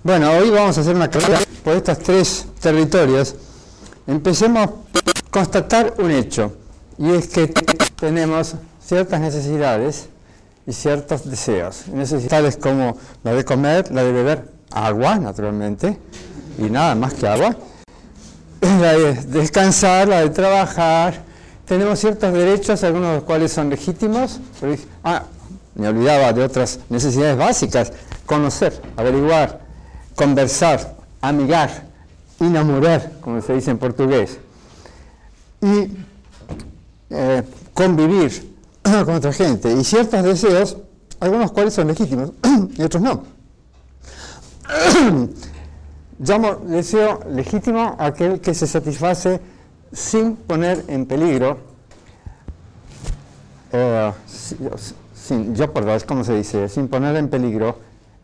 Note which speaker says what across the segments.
Speaker 1: Bueno, hoy vamos a hacer una carrera por estos tres territorios. Empecemos a constatar un hecho, y es que tenemos ciertas necesidades y ciertos deseos. Necesidades como la de comer, la de beber agua, naturalmente, y nada más que agua, la de descansar, la de trabajar. Tenemos ciertos derechos, algunos de los cuales son legítimos. Me olvidaba de otras necesidades básicas: conocer, averiguar, conversar, amigar, enamorar, como se dice en portugués, y convivir con otra gente. Y ciertos deseos, algunos cuales son legítimos y otros no. Llamo deseo legítimo aquel que se satisface sin poner en peligro, ¿cómo se dice? Sin poner en peligro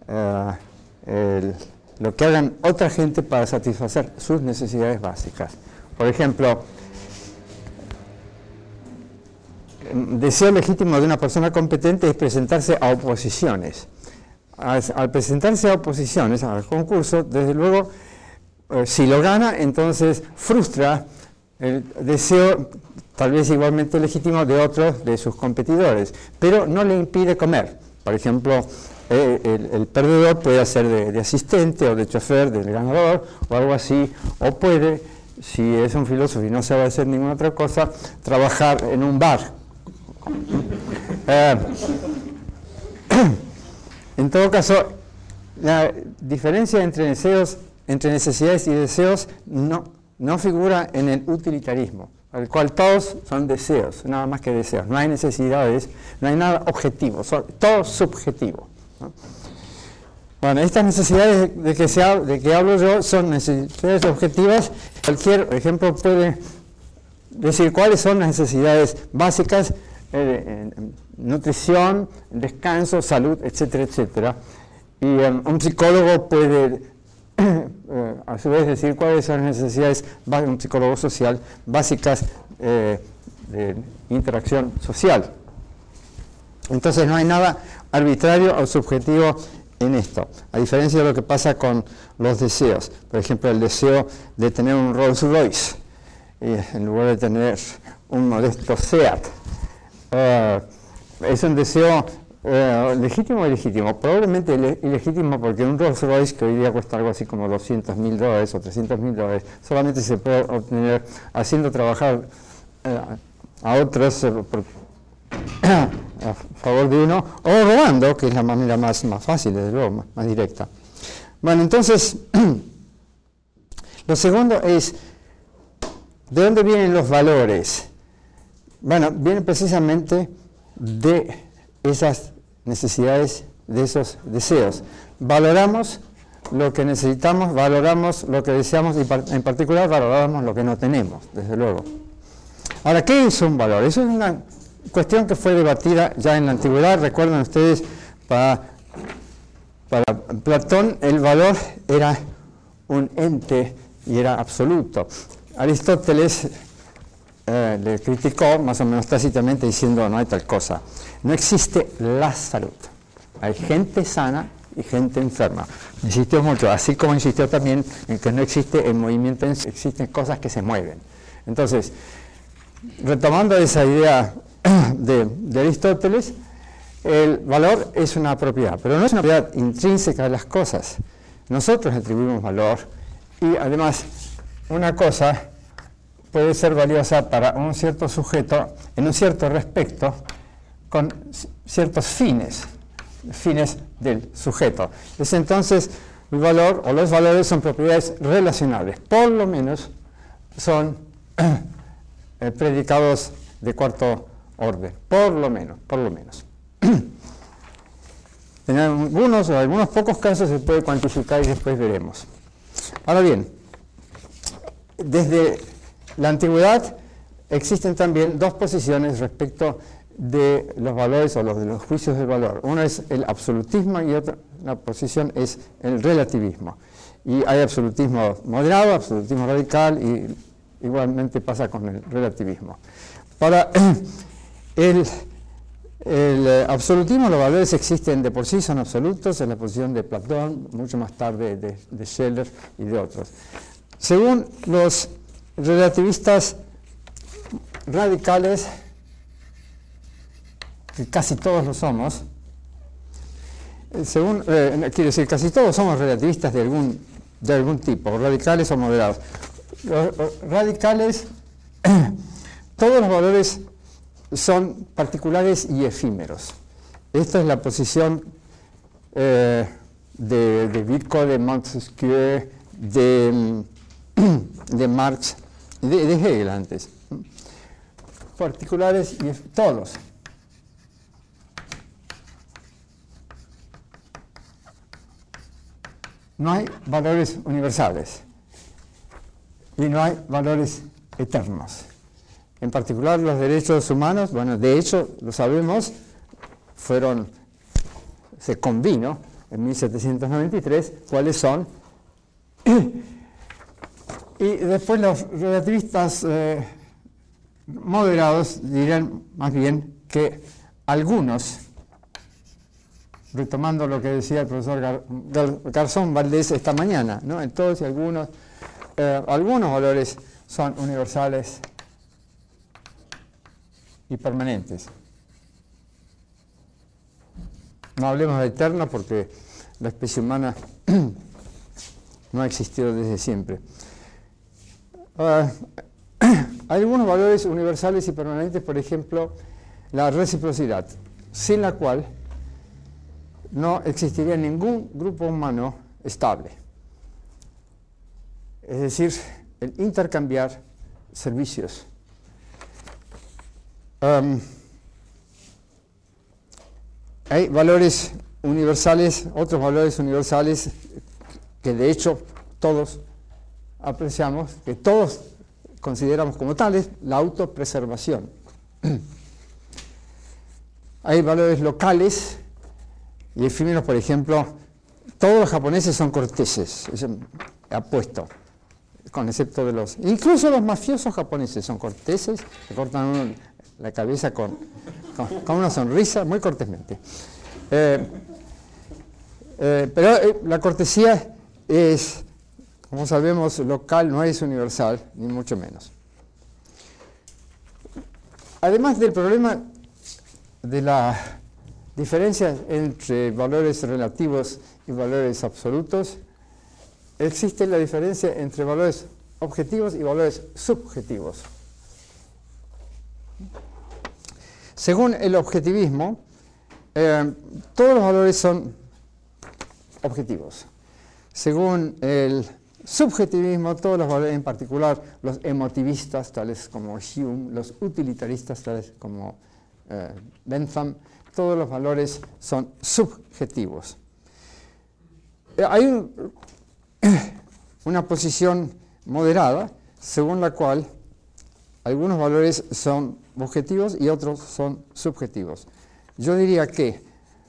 Speaker 1: lo que hagan otra gente para satisfacer sus necesidades básicas. Por ejemplo, deseo legítimo de una persona competente es presentarse a oposiciones. Al presentarse a oposiciones, al concurso, desde luego, si lo gana, entonces frustra el deseo, tal vez igualmente legítimo, de otros de sus competidores, pero no le impide comer. Por ejemplo, el perdedor puede hacer de asistente o de chofer del ganador o algo así, o puede, si es un filósofo y no sabe hacer ninguna otra cosa, trabajar en un bar. En todo caso, la diferencia entre necesidades y deseos no figura en el utilitarismo, al cual todos son deseos, nada más que deseos. No hay necesidades, no hay nada objetivo, todo subjetivo, ¿no? Bueno, estas necesidades de que hablo yo son necesidades objetivas. Cualquier ejemplo puede decir cuáles son las necesidades básicas: nutrición, descanso, salud, etcétera, etcétera. Y un psicólogo puede a su vez decir cuáles son las necesidades, un psicólogo social, básicas de interacción social. Entonces no hay nada arbitrario o subjetivo en esto, a diferencia de lo que pasa con los deseos. Por ejemplo, el deseo de tener un Rolls Royce en lugar de tener un modesto Seat. Es un deseo legítimo o ilegítimo. Probablemente ilegítimo, porque un Rolls Royce, que hoy día cuesta algo así como $200,000 o $300,000, solamente se puede obtener haciendo trabajar a otros a favor de uno, o robando, que es la manera más fácil, desde luego, más directa. Bueno, entonces, lo segundo es, ¿de dónde vienen los valores? Bueno, vienen precisamente de esas necesidades, de esos deseos. Valoramos lo que necesitamos, valoramos lo que deseamos y en particular valoramos lo que no tenemos, desde luego. Ahora, ¿qué es un valor? Eso es una cuestión que fue debatida ya en la antigüedad. Recuerdan ustedes, para Platón el valor era un ente y era absoluto. Aristóteles le criticó más o menos tácitamente diciendo: no hay tal cosa, no existe la salud, hay gente sana y gente enferma. Insistió mucho, así como insistió también en que no existe el movimiento, existen cosas que se mueven. Entonces, retomando esa idea de Aristóteles, el valor es una propiedad, pero no es una propiedad intrínseca de las cosas. Nosotros atribuimos valor, y además una cosa puede ser valiosa para un cierto sujeto en un cierto respecto, con ciertos fines del sujeto. Es entonces el valor, o los valores, son propiedades relacionables, por lo menos son predicados de cuarto orden, por lo menos. En algunos pocos casos se puede cuantificar y después veremos. Ahora bien, desde la antigüedad existen también dos posiciones respecto de los valores o de los juicios del valor. Una es el absolutismo y otra posición es el relativismo. Y hay absolutismo moderado, absolutismo radical, y igualmente pasa con el relativismo. Para el El absolutismo, los valores existen de por sí, son absolutos, es la posición de Platón, mucho más tarde de Scheller y de otros. Según los relativistas radicales, que casi todos lo somos, quiere decir, casi todos somos relativistas de algún tipo, radicales o moderados. Los radicales, todos los valores son particulares y efímeros. Esta es la posición de Vico, de Montesquieu, de Marx, de Hegel antes. Particulares y todos. No hay valores universales y no hay valores eternos. En particular los derechos humanos, bueno, de hecho, lo sabemos, se convino en 1793 cuáles son, y después los relativistas moderados dirán más bien que algunos, retomando lo que decía el profesor Garzón Valdés esta mañana, ¿no? Entonces algunos valores son universales y permanentes. No hablemos de eterno porque la especie humana no ha existido desde siempre. Hay algunos valores universales y permanentes, por ejemplo, la reciprocidad, sin la cual no existiría ningún grupo humano estable. Es decir, el intercambiar servicios. Hay valores universales, otros valores universales que de hecho todos apreciamos, que todos consideramos como tales, la autopreservación. Hay valores locales y efímeros, por ejemplo, todos los japoneses son corteses, eso apuesto, con excepto de incluso los mafiosos japoneses son corteses, se cortan uno la cabeza con una sonrisa, muy cortésmente. Pero la cortesía es, como sabemos, local, no es universal, ni mucho menos. Además del problema de la diferencia entre valores relativos y valores absolutos, existe la diferencia entre valores objetivos y valores subjetivos. Según el objetivismo, todos los valores son objetivos. Según el subjetivismo, todos los valores, en particular los emotivistas, tales como Hume, los utilitaristas, tales como Bentham, todos los valores son subjetivos. Hay una posición moderada, según la cual algunos valores son objetivos y otros son subjetivos. Yo diría que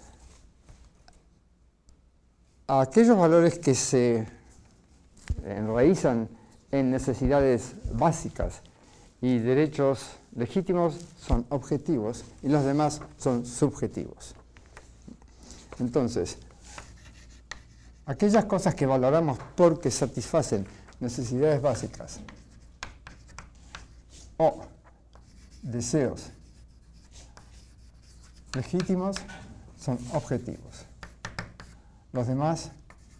Speaker 1: aquellos valores que se enraizan en necesidades básicas y derechos legítimos son objetivos y los demás son subjetivos. Entonces, aquellas cosas que valoramos porque satisfacen necesidades básicas o deseos legítimos son objetivos. Los demás,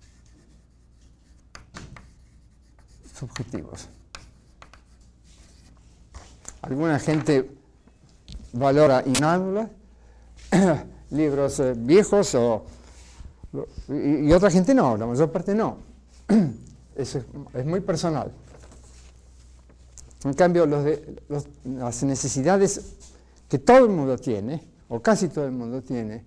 Speaker 1: subjetivos. Alguna gente valora inánula, libros viejos, y otra gente no, la mayor parte no. Eso es muy personal. En cambio, las necesidades que todo el mundo tiene, o casi todo el mundo tiene,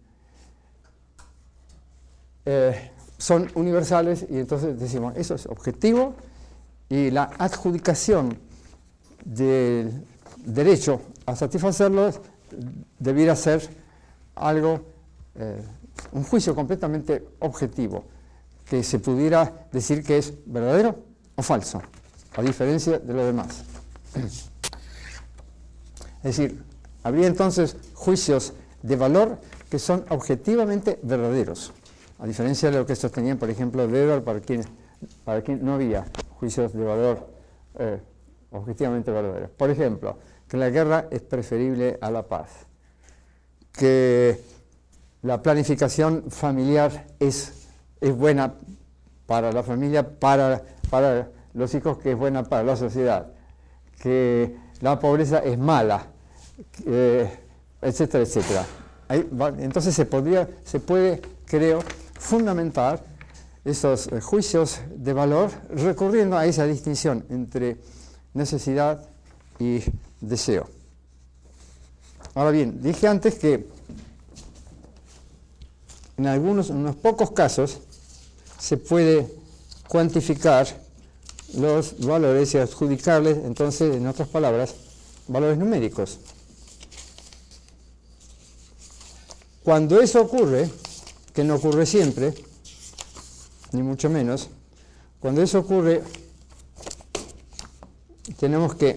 Speaker 1: son universales y entonces decimos, eso es objetivo y la adjudicación del derecho a satisfacerlos debiera ser algo, un juicio completamente objetivo, que se pudiera decir que es verdadero o falso, a diferencia de lo demás. Es decir, habría entonces juicios de valor que son objetivamente verdaderos, a diferencia de lo que sostenían, por ejemplo, Weber, para quien no había juicios de valor objetivamente verdaderos. Por ejemplo, que la guerra es preferible a la paz, que la planificación familiar es buena para la familia, para los hijos, que es buena para la sociedad, que la pobreza es mala, etcétera, etcétera. Entonces se puede, creo, fundamentar esos juicios de valor recurriendo a esa distinción entre necesidad y deseo. Ahora bien, dije antes que en unos pocos casos se puede cuantificar los valores y adjudicarles, entonces, en otras palabras, valores numéricos. Cuando eso ocurre, que no ocurre siempre, ni mucho menos, cuando eso ocurre, tenemos que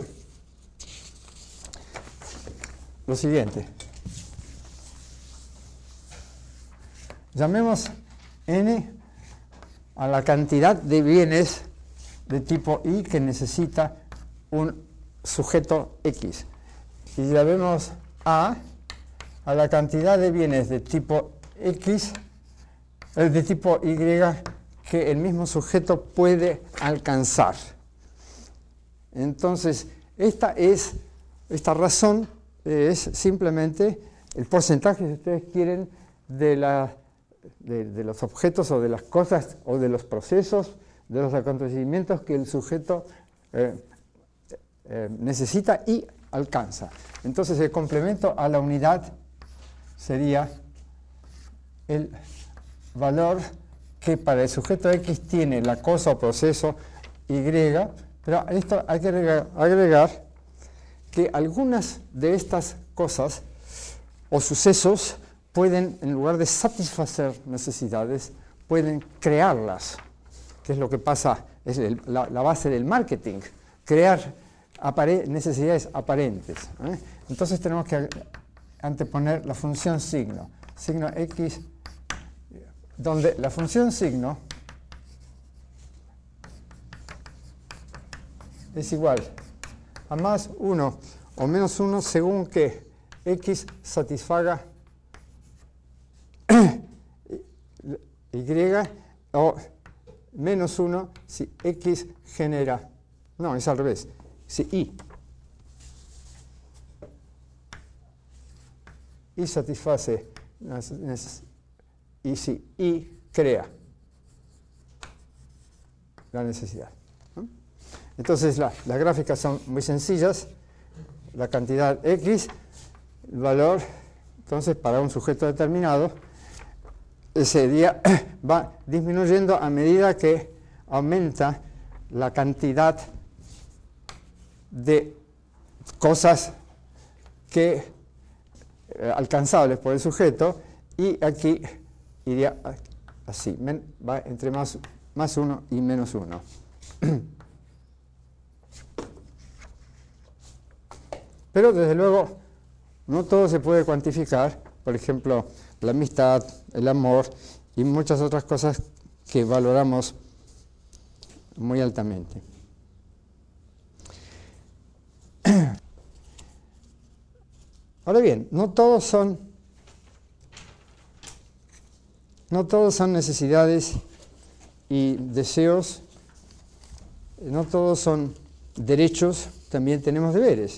Speaker 1: lo siguiente. Llamemos n a la cantidad de bienes de tipo I que necesita un sujeto X. Y llamemos A la cantidad de bienes de tipo X, de tipo Y, que el mismo sujeto puede alcanzar. Entonces, esta razón es simplemente el porcentaje, si ustedes quieren, de los objetos o de las cosas o de los procesos, de los acontecimientos que el sujeto necesita y alcanza. Entonces, el complemento a la unidad sería el valor que para el sujeto X tiene la cosa o proceso Y, pero a esto hay que agregar que algunas de estas cosas o sucesos pueden, en lugar de satisfacer necesidades, pueden crearlas, que es lo que pasa, es la base del marketing, crear necesidades aparentes. Entonces tenemos que anteponer la función signo X, donde la función signo es igual a más 1 o menos 1 según que X satisfaga Y, o menos 1 si X genera, no, es al revés, si Y satisface y si Y crea la necesidad. Entonces las gráficas son muy sencillas, la cantidad X, el valor, entonces para un sujeto determinado, ese día va disminuyendo a medida que aumenta la cantidad de cosas que alcanzables por el sujeto, y aquí iría así, va entre más 1 y menos 1. Pero desde luego no todo se puede cuantificar, por ejemplo, la amistad, el amor y muchas otras cosas que valoramos muy altamente. Ahora bien, no todos son necesidades y deseos, no todos son derechos, también tenemos deberes.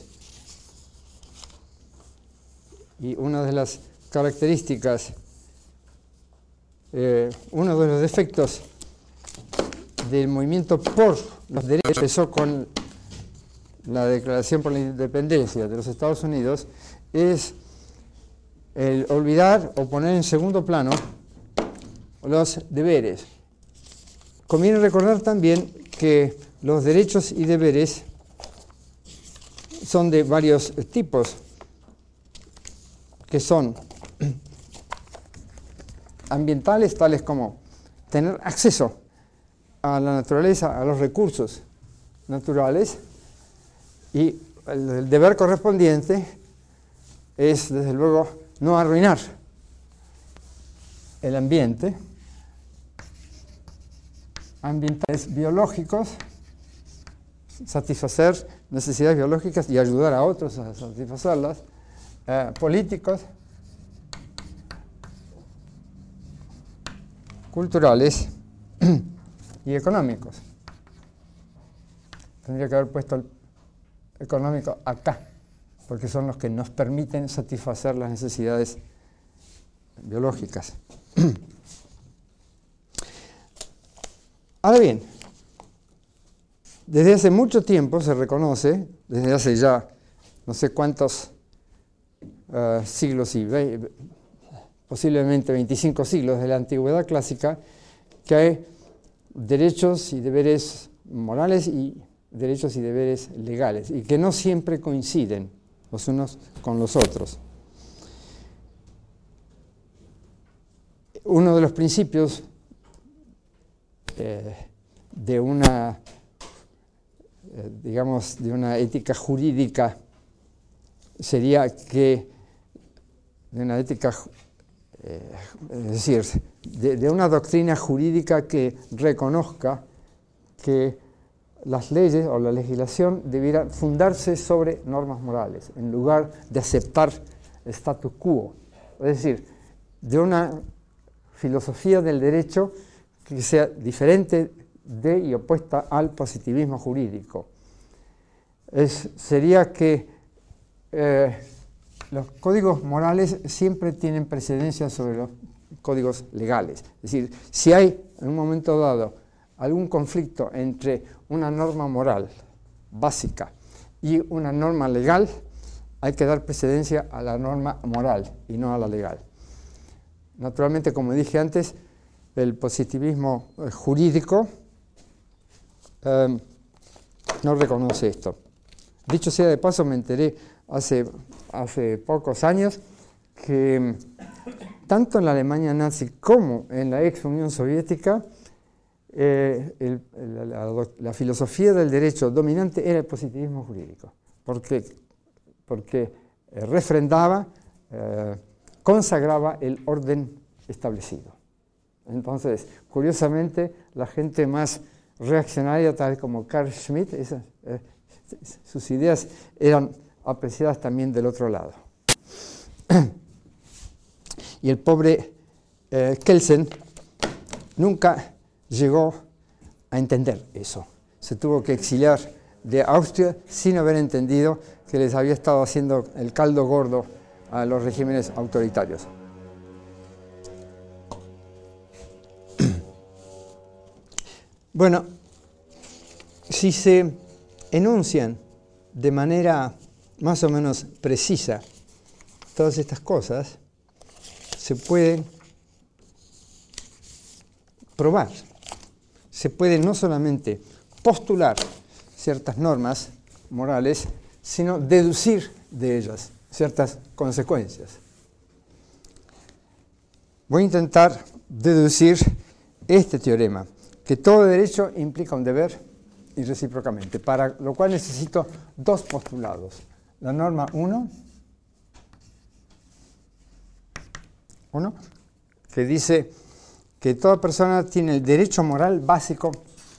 Speaker 1: Y una de las características, uno de los defectos del movimiento por los derechos empezó con la Declaración por la Independencia de los Estados Unidos, es el olvidar o poner en segundo plano los deberes. Conviene recordar también que los derechos y deberes son de varios tipos, que son ambientales, tales como tener acceso a la naturaleza, a los recursos naturales, y el deber correspondiente es, desde luego, no arruinar el ambiente, ambientales biológicos, satisfacer necesidades biológicas y ayudar a otros a satisfacerlas, políticos, culturales y económicos. Tendría que haber puesto el económico acá, porque son los que nos permiten satisfacer las necesidades biológicas. Ahora bien, desde hace mucho tiempo se reconoce, desde hace ya no sé cuántos siglos y posiblemente 25 siglos de la antigüedad clásica, que hay derechos y deberes morales y derechos y deberes legales, y que no siempre coinciden los unos con los otros. Uno de los principios de una, digamos, de una ética jurídica sería que, de una ética, es decir, de una doctrina jurídica que reconozca que las leyes o la legislación debiera fundarse sobre normas morales, en lugar de aceptar el status quo. Es decir, de una filosofía del derecho que sea diferente de y opuesta al positivismo jurídico. Sería que los códigos morales siempre tienen precedencia sobre los códigos legales. Es decir, si hay en un momento dado algún conflicto entre una norma moral básica y una norma legal, hay que dar precedencia a la norma moral y no a la legal. Naturalmente, como dije antes, el positivismo jurídico no reconoce esto. Dicho sea de paso, me enteré hace pocos años que tanto en la Alemania nazi como en la ex Unión Soviética la filosofía del derecho dominante era el positivismo jurídico, porque refrendaba, consagraba el orden establecido. Entonces, curiosamente, la gente más reaccionaria, tal como Carl Schmitt, sus ideas eran apreciadas también del otro lado. Y el pobre Kelsen nunca llegó a entender eso. Se tuvo que exiliar de Austria sin haber entendido que les había estado haciendo el caldo gordo a los regímenes autoritarios. Bueno, si se enuncian de manera más o menos precisa todas estas cosas, se pueden probar. Se puede no solamente postular ciertas normas morales, sino deducir de ellas ciertas consecuencias. Voy a intentar deducir este teorema, que todo derecho implica un deber y recíprocamente, para lo cual necesito dos postulados. La norma 1, que dice que toda persona tiene el derecho moral básico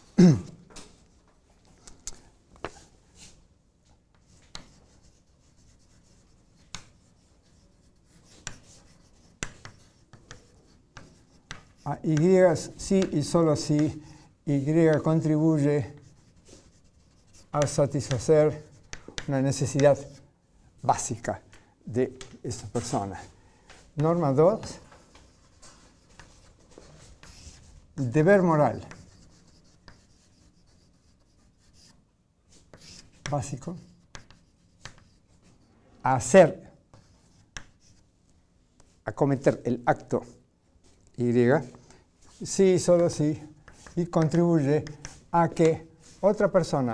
Speaker 1: a Y si y solo si Y contribuye a satisfacer una necesidad básica de esta persona. Norma 2, el deber moral básico a cometer el acto Y, sí, solo sí, y contribuye a que otra persona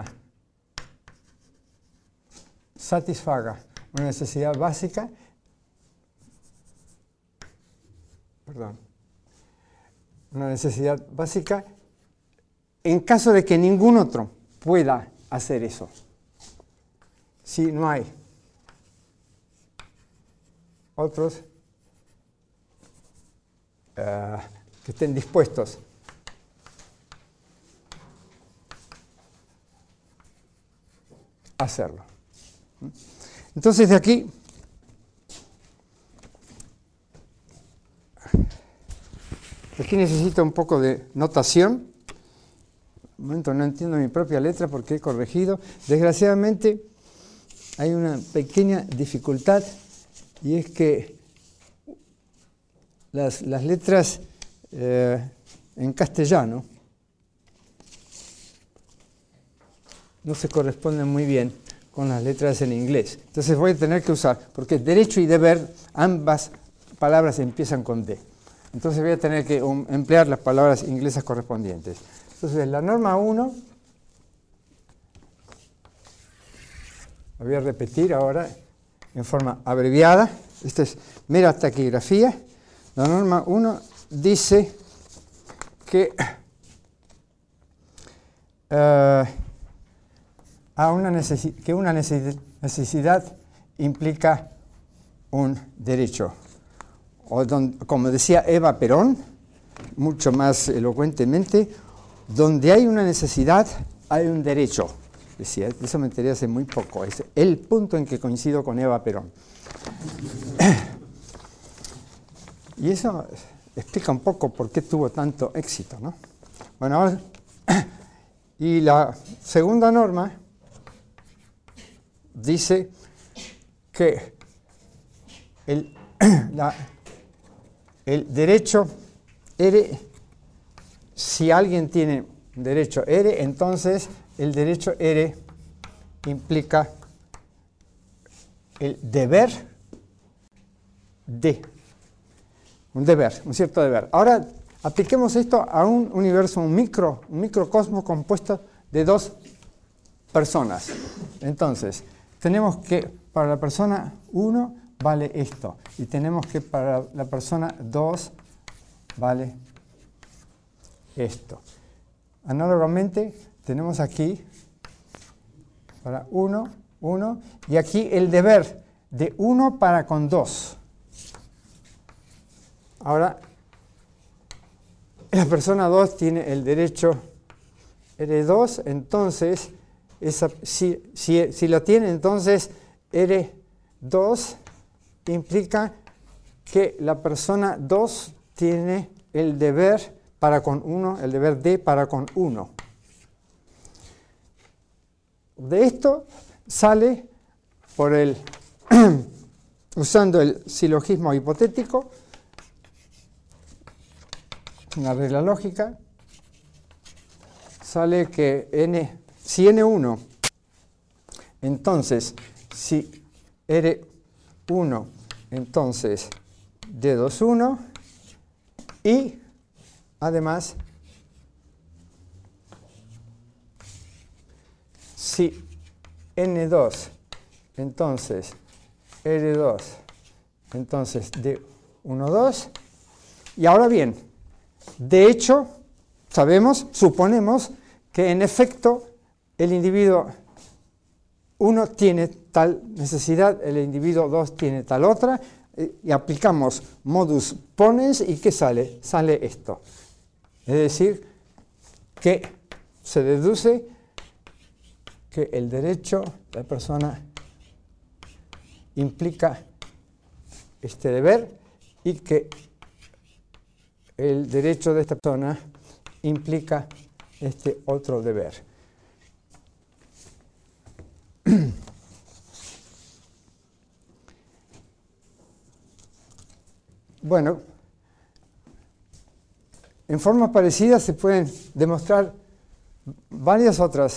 Speaker 1: satisfaga una necesidad básica, una necesidad básica en caso de que ningún otro pueda hacer eso. Si no hay otros que estén dispuestos a hacerlo. Entonces de aquí necesito un poco de notación. Un momento, no entiendo mi propia letra porque he corregido. Desgraciadamente hay una pequeña dificultad y es que las letras en castellano no se corresponden muy bien con las letras en inglés. Entonces voy a tener que usar, porque derecho y deber, ambas palabras empiezan con D. Entonces voy a tener que emplear las palabras inglesas correspondientes. Entonces la norma 1, la voy a repetir ahora en forma abreviada. Esta es mera taquigrafía. La norma 1 dice que una necesidad implica un derecho. O como decía Eva Perón, mucho más elocuentemente, donde hay una necesidad, hay un derecho. Decía, eso me enteré hace muy poco. Es el punto en que coincido con Eva Perón. Y eso explica un poco por qué tuvo tanto éxito, ¿no? Bueno, ahora, y la segunda norma dice que el derecho R, si alguien tiene derecho R, entonces el derecho R implica el deber de. Un deber, un cierto deber. Ahora apliquemos esto a un universo, un microcosmos compuesto de dos personas. Entonces, tenemos que para la persona 1 vale esto, y tenemos que para la persona 2 vale esto. Análogamente, tenemos aquí para 1, y aquí el deber de 1 para con 2. Ahora, la persona 2 tiene el derecho R2, entonces, si lo tiene, entonces R2 implica que la persona 2 tiene el deber para con 1, el deber D para con 1. De esto sale por usando el silogismo hipotético, una regla lógica, sale que si N1, entonces si R1, entonces D21, y además si N2, entonces R2, entonces D12, y ahora bien, de hecho, suponemos que en efecto el individuo 1 tiene tal necesidad, el individuo 2 tiene tal otra, y aplicamos modus ponens, ¿y qué sale? Sale esto. Es decir, que se deduce que el derecho de la persona implica este deber y que el derecho de esta persona implica este otro deber. Bueno, en forma parecida se pueden demostrar varias otras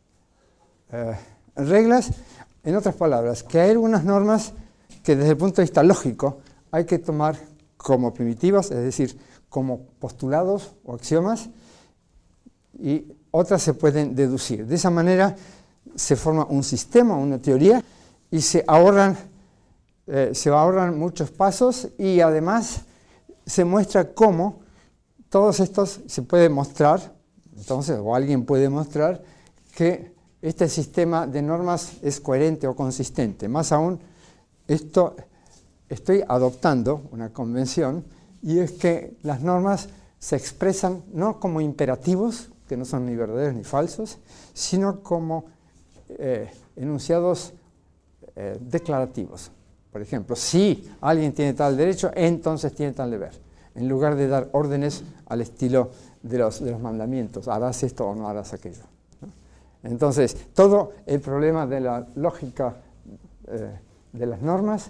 Speaker 1: reglas. En otras palabras, que hay algunas normas que desde el punto de vista lógico hay que tomar como primitivas, es decir, como postulados o axiomas, y otras se pueden deducir. De esa manera se forma un sistema, una teoría, y se ahorran muchos pasos, y además se muestra cómo todos estos se puede mostrar, entonces, o alguien puede mostrar que este sistema de normas es coherente o consistente. Más aún, estoy adoptando una convención y es que las normas se expresan no como imperativos, que no son ni verdaderos ni falsos, sino como enunciados declarativos. Por ejemplo, si alguien tiene tal derecho, entonces tiene tal deber, en lugar de dar órdenes al estilo de los mandamientos, harás esto o no harás aquello, ¿no? Entonces, todo el problema de la lógica de las normas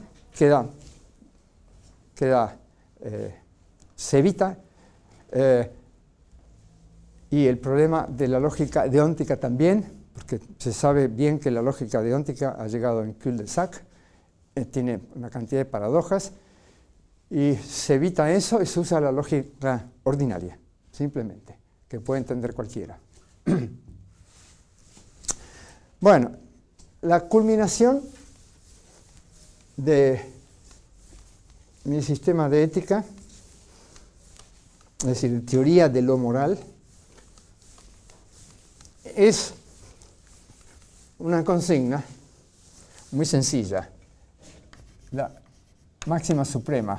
Speaker 1: se evita, y el problema de la lógica deóntica también, porque se sabe bien que la lógica deóntica ha llegado en cul-de-sac, tiene una cantidad de paradojas, y se evita eso y se usa la lógica ordinaria, simplemente, que puede entender cualquiera. Bueno, la culminación de mi sistema de ética, es decir, teoría de lo moral, es una consigna muy sencilla, la máxima suprema.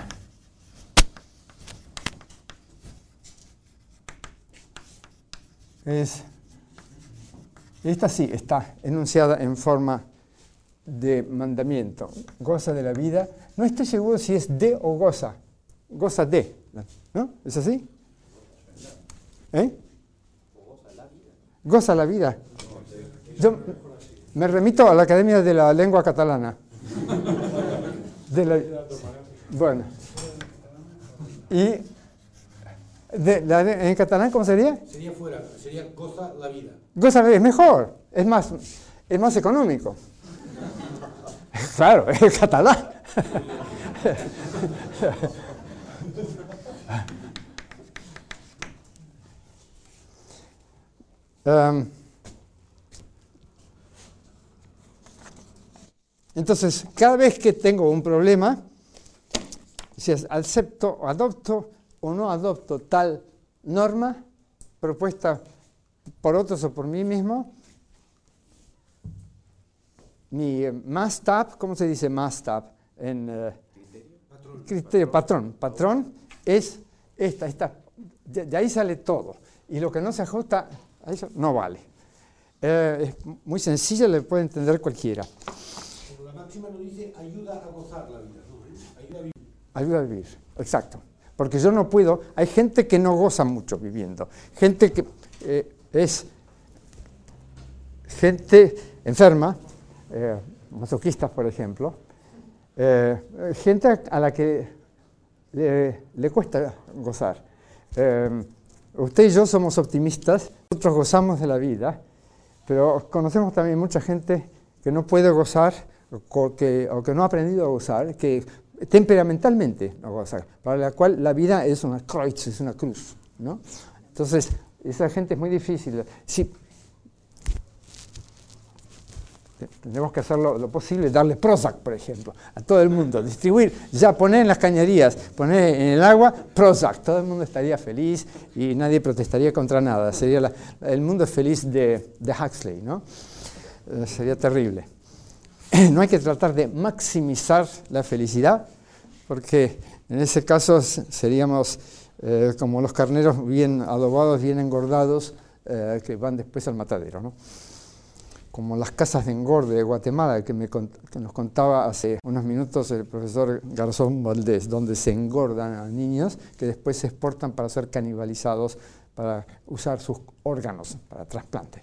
Speaker 1: Esta sí está enunciada en forma de mandamiento. Goza de la vida. No estoy seguro si es de o goza. Goza de, ¿no? ¿Es así? Goza la vida. Yo me remito a la Academia de la Lengua Catalana. Bueno. Y en catalán, ¿cómo sería?
Speaker 2: Sería fuera, sería goza la vida.
Speaker 1: Goza la vida, es mejor, es más económico. Claro, es catalán. Entonces, cada vez que tengo un problema, si acepto, adopto o no adopto tal norma propuesta por otros o por mí mismo, mi must-have, ¿cómo se dice must-have? En criterio, patrón es esta. De ahí sale todo. Y lo que no se ajusta a eso no vale. Es muy sencilla, le puede entender cualquiera.
Speaker 2: Pero la máxima nos dice ayuda a gozar la vida, ¿no? Ayuda a vivir.
Speaker 1: Ayuda a vivir, exacto. Porque yo no puedo, hay gente que no goza mucho viviendo, gente que es gente enferma, masoquistas por ejemplo, gente a la que le cuesta gozar. Usted y yo somos optimistas, nosotros gozamos de la vida, pero conocemos también mucha gente que no puede gozar o que no ha aprendido a gozar, que temperamentalmente no goza, para la cual la vida es una kreuz, es una cruz, ¿no? Entonces, esa gente es muy difícil. Sí, tenemos que hacer lo posible, darle Prozac, por ejemplo, a todo el mundo, distribuir, ya poner en las cañerías, poner en el agua Prozac, todo el mundo estaría feliz y nadie protestaría contra nada, sería el mundo feliz de Huxley, ¿no? Sería terrible. No hay que tratar de maximizar la felicidad, porque en ese caso seríamos como los carneros bien adobados, bien engordados, que van después al matadero, ¿no? Como las casas de engorde de Guatemala, que nos contaba hace unos minutos el profesor Garzón Valdés, donde se engordan a niños que después se exportan para ser canibalizados, para usar sus órganos para trasplante.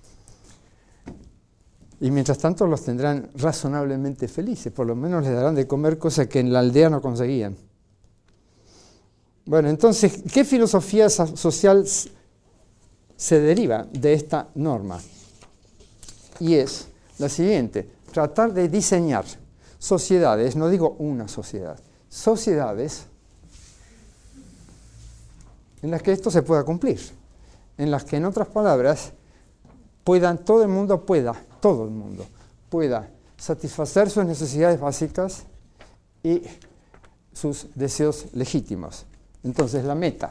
Speaker 1: Y mientras tanto los tendrán razonablemente felices, por lo menos les darán de comer cosas que en la aldea no conseguían. Bueno, entonces, ¿qué filosofía social se deriva de esta norma? Y es la siguiente: tratar de diseñar sociedades, no digo una sociedad, sociedades en las que esto se pueda cumplir, en las que, en otras palabras, todo el mundo pueda satisfacer sus necesidades básicas y sus deseos legítimos. Entonces, la meta.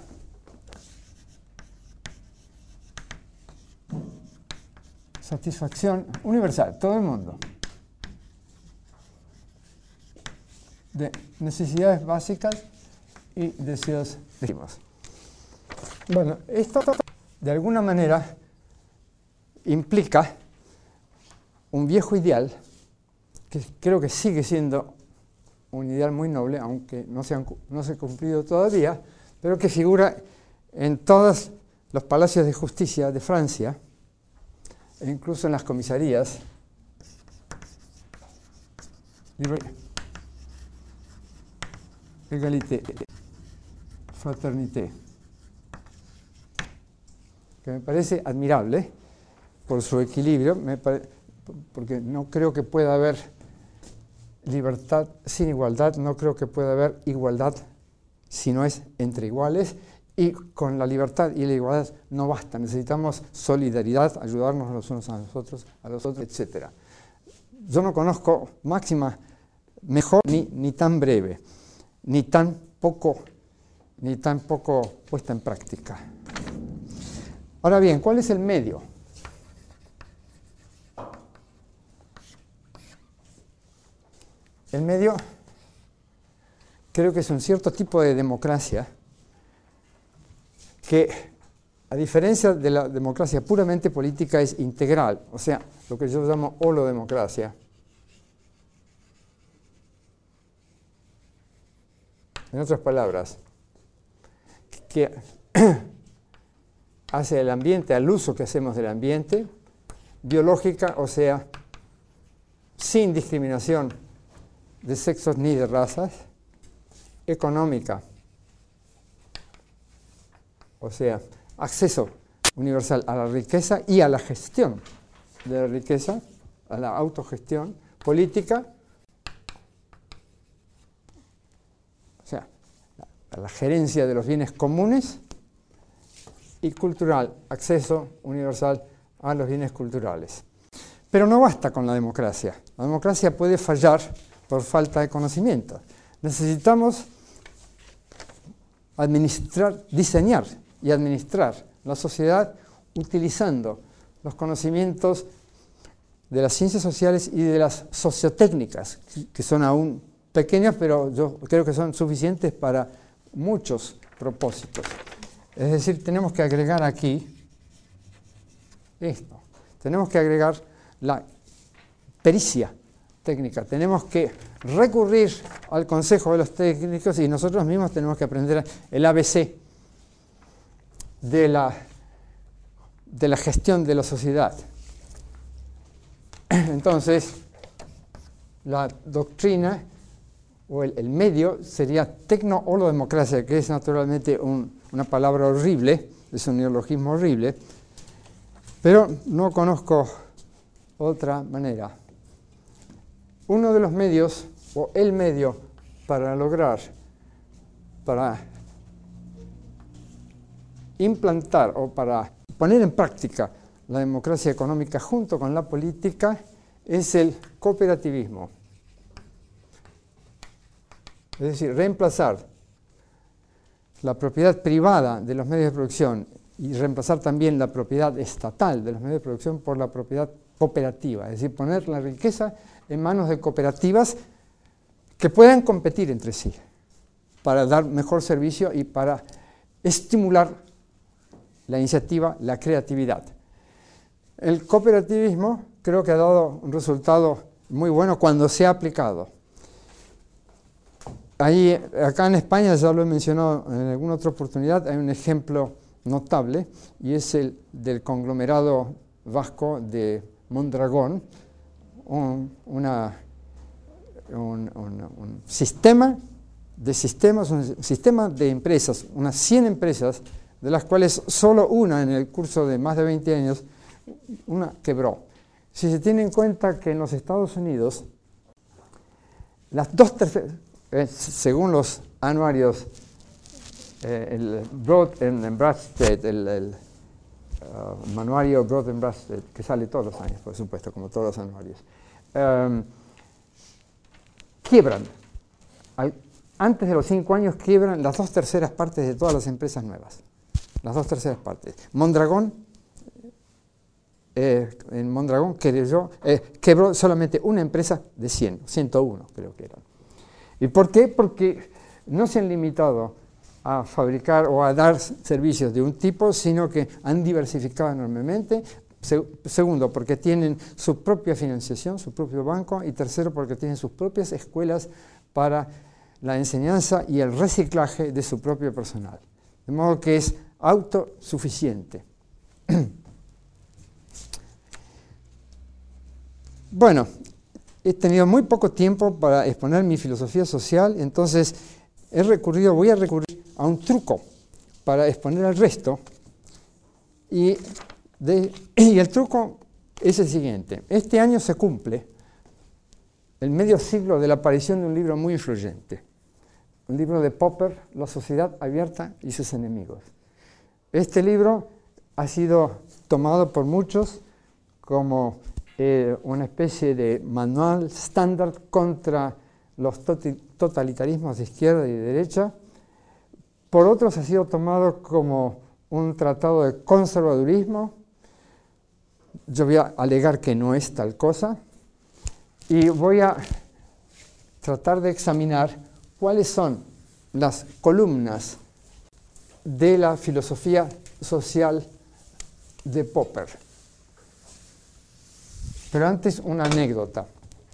Speaker 1: Satisfacción universal, todo el mundo, de necesidades básicas y deseos legítimos. Bueno, esto de alguna manera implica un viejo ideal que creo que sigue siendo un ideal muy noble, aunque no se ha cumplido todavía, pero que figura en todos los palacios de justicia de Francia, e incluso en las comisarías. Égalité, fraternité, que me parece admirable por su equilibrio, porque no creo que pueda haber libertad sin igualdad, no creo que pueda haber igualdad si no es entre iguales, y con la libertad y la igualdad no basta, necesitamos solidaridad, ayudarnos los unos a los otros, etc. Yo no conozco máxima mejor ni tan breve, ni tan poco puesta en práctica. Ahora bien, ¿cuál es el medio? El medio creo que es un cierto tipo de democracia que, a diferencia de la democracia puramente política, es integral, o sea, lo que yo llamo holodemocracia. En otras palabras, que hace el ambiente, al uso que hacemos del ambiente, biológica, o sea, sin discriminación de sexos ni de razas, económica, o sea, acceso universal a la riqueza y a la gestión de la riqueza, a la autogestión, política, o sea, a la gerencia de los bienes comunes, y cultural, acceso universal a los bienes culturales. Pero no basta con la democracia. La democracia puede fallar por falta de conocimiento. Necesitamos diseñar y administrar la sociedad utilizando los conocimientos de las ciencias sociales y de las sociotécnicas, que son aún pequeñas, pero yo creo que son suficientes para muchos propósitos. Es decir, tenemos que agregar aquí esto. Tenemos que agregar la pericia técnica. Tenemos que recurrir al consejo de los técnicos y nosotros mismos tenemos que aprender el ABC de la gestión de la sociedad. Entonces, la doctrina o el medio sería tecno-holodemocracia, que es naturalmente una palabra horrible, es un neologismo horrible, pero no conozco otra manera. Uno de los medios, o el medio para implantar o para poner en práctica la democracia económica junto con la política, es el cooperativismo. Es decir, reemplazar la propiedad privada de los medios de producción y reemplazar también la propiedad estatal de los medios de producción por la propiedad cooperativa, es decir, poner la riqueza en manos de cooperativas que puedan competir entre sí para dar mejor servicio y para estimular la iniciativa, la creatividad. El cooperativismo creo que ha dado un resultado muy bueno cuando se ha aplicado. Acá en España, ya lo he mencionado en alguna otra oportunidad, hay un ejemplo notable y es el del conglomerado vasco de Mondragón, un sistema de empresas, unas 100 empresas, de las cuales solo una en el curso de más de 20 años, una quebró. Si se tiene en cuenta que en los Estados Unidos, las 2/3, según los anuarios, el Broad and Bradstreet, el manuario Broad and Bradstreet, que sale todos los años, por supuesto, como todos los anuarios, quiebran. Antes de los 5 años quiebran las 2/3 partes de todas las empresas nuevas. Las 2/3 partes. Mondragón, en Mondragón quebró solamente una empresa de 101, creo que eran. ¿Y por qué? Porque no se han limitado a fabricar o a dar servicios de un tipo, sino que han diversificado enormemente. Segundo, porque tienen su propia financiación, su propio banco. Y tercero, porque tienen sus propias escuelas para la enseñanza y el reciclaje de su propio personal. De modo que es autosuficiente. Bueno, he tenido muy poco tiempo para exponer mi filosofía social, entonces voy a recurrir a un truco para exponer el resto. Y el truco es el siguiente. Este año se cumple el medio siglo de la aparición de un libro muy influyente. Un libro de Popper, La sociedad abierta y sus enemigos. Este libro ha sido tomado por muchos como una especie de manual estándar contra los totalitarismos de izquierda y de derecha. Por otros ha sido tomado como un tratado de conservadurismo. Yo voy a alegar que no es tal cosa y voy a tratar de examinar cuáles son las columnas de la filosofía social de Popper. Pero antes una anécdota.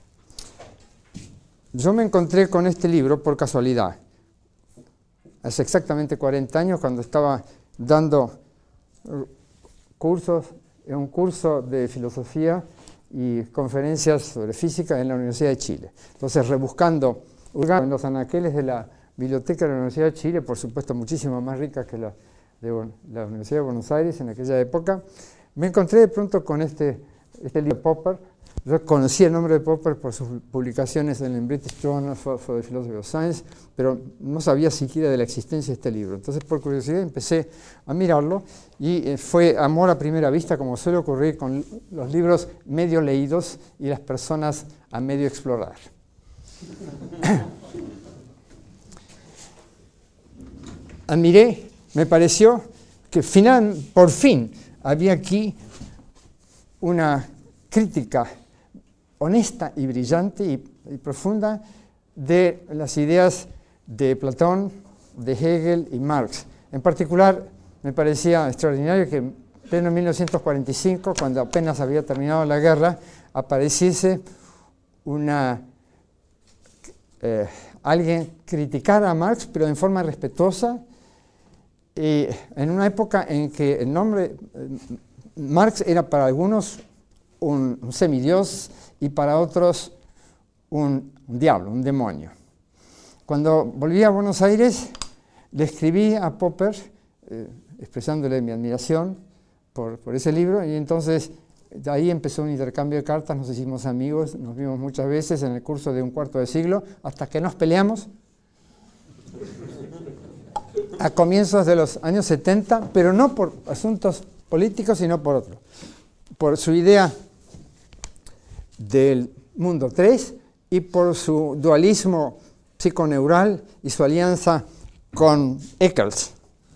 Speaker 1: Yo me encontré con este libro por casualidad. Hace exactamente 40 años, cuando estaba dando cursos, un curso de filosofía y conferencias sobre física en la Universidad de Chile. Entonces, rebuscando en los anaqueles de la biblioteca de la Universidad de Chile, por supuesto muchísimo más rica que la de la Universidad de Buenos Aires en aquella época, me encontré de pronto con este libro de Popper. Yo conocía el nombre de Popper por sus publicaciones en el British Journal for the Philosophy of Science, pero no sabía siquiera de la existencia de este libro. Entonces, por curiosidad, empecé a mirarlo y fue amor a primera vista, como suele ocurrir con los libros medio leídos y las personas a medio explorar. Admiré, me pareció que por fin había aquí una crítica honesta y brillante y profunda de las ideas de Platón, de Hegel y Marx. En particular, me parecía extraordinario que en pleno 1945, cuando apenas había terminado la guerra, apareciese alguien criticara a Marx, pero en forma respetuosa, y en una época en que el nombre Marx era para algunos un semidios y para otros un diablo, un demonio. Cuando volví a Buenos Aires, le escribí a Popper expresándole mi admiración por ese libro, y entonces de ahí empezó un intercambio de cartas, nos hicimos amigos, nos vimos muchas veces en el curso de un cuarto de siglo, hasta que nos peleamos a comienzos de los años 70, pero no por asuntos políticos, sino por otros. Por su idea del mundo 3 y por su dualismo psiconeural y su alianza con Eccles.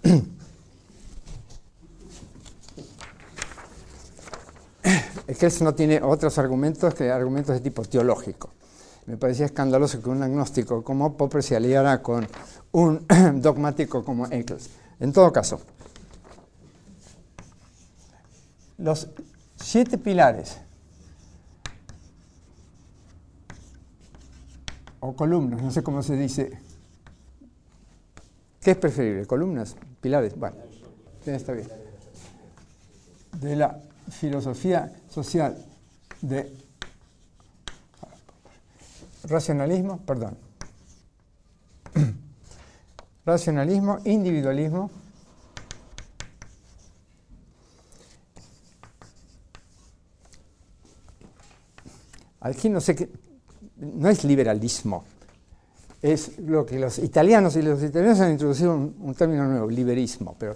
Speaker 1: Eccles no tiene otros argumentos que argumentos de tipo teológico. Me parecía escandaloso que un agnóstico como Popper se aliara con un dogmático como Eccles. En todo caso, los 7 pilares o columnas, no sé cómo se dice. ¿Qué es preferible? ¿Columnas? ¿Pilares? Bueno, está bien. De la filosofía social de racionalismo, racionalismo, individualismo, aquí no sé qué, no es liberalismo, es lo que los italianos han introducido un término nuevo, liberismo, pero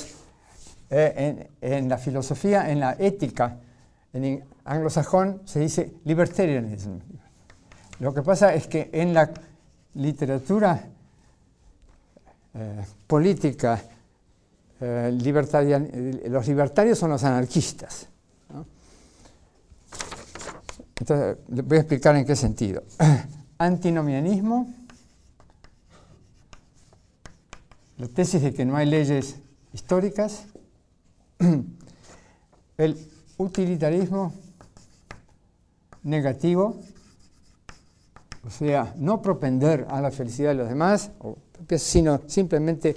Speaker 1: en la filosofía, en la ética, en anglosajón se dice libertarianism. Lo que pasa es que en la literatura política, los libertarios son los anarquistas, ¿no? Entonces, les voy a explicar en qué sentido. Antinomianismo, la tesis de que no hay leyes históricas, el utilitarismo negativo, o sea, no propender a la felicidad de los demás, sino simplemente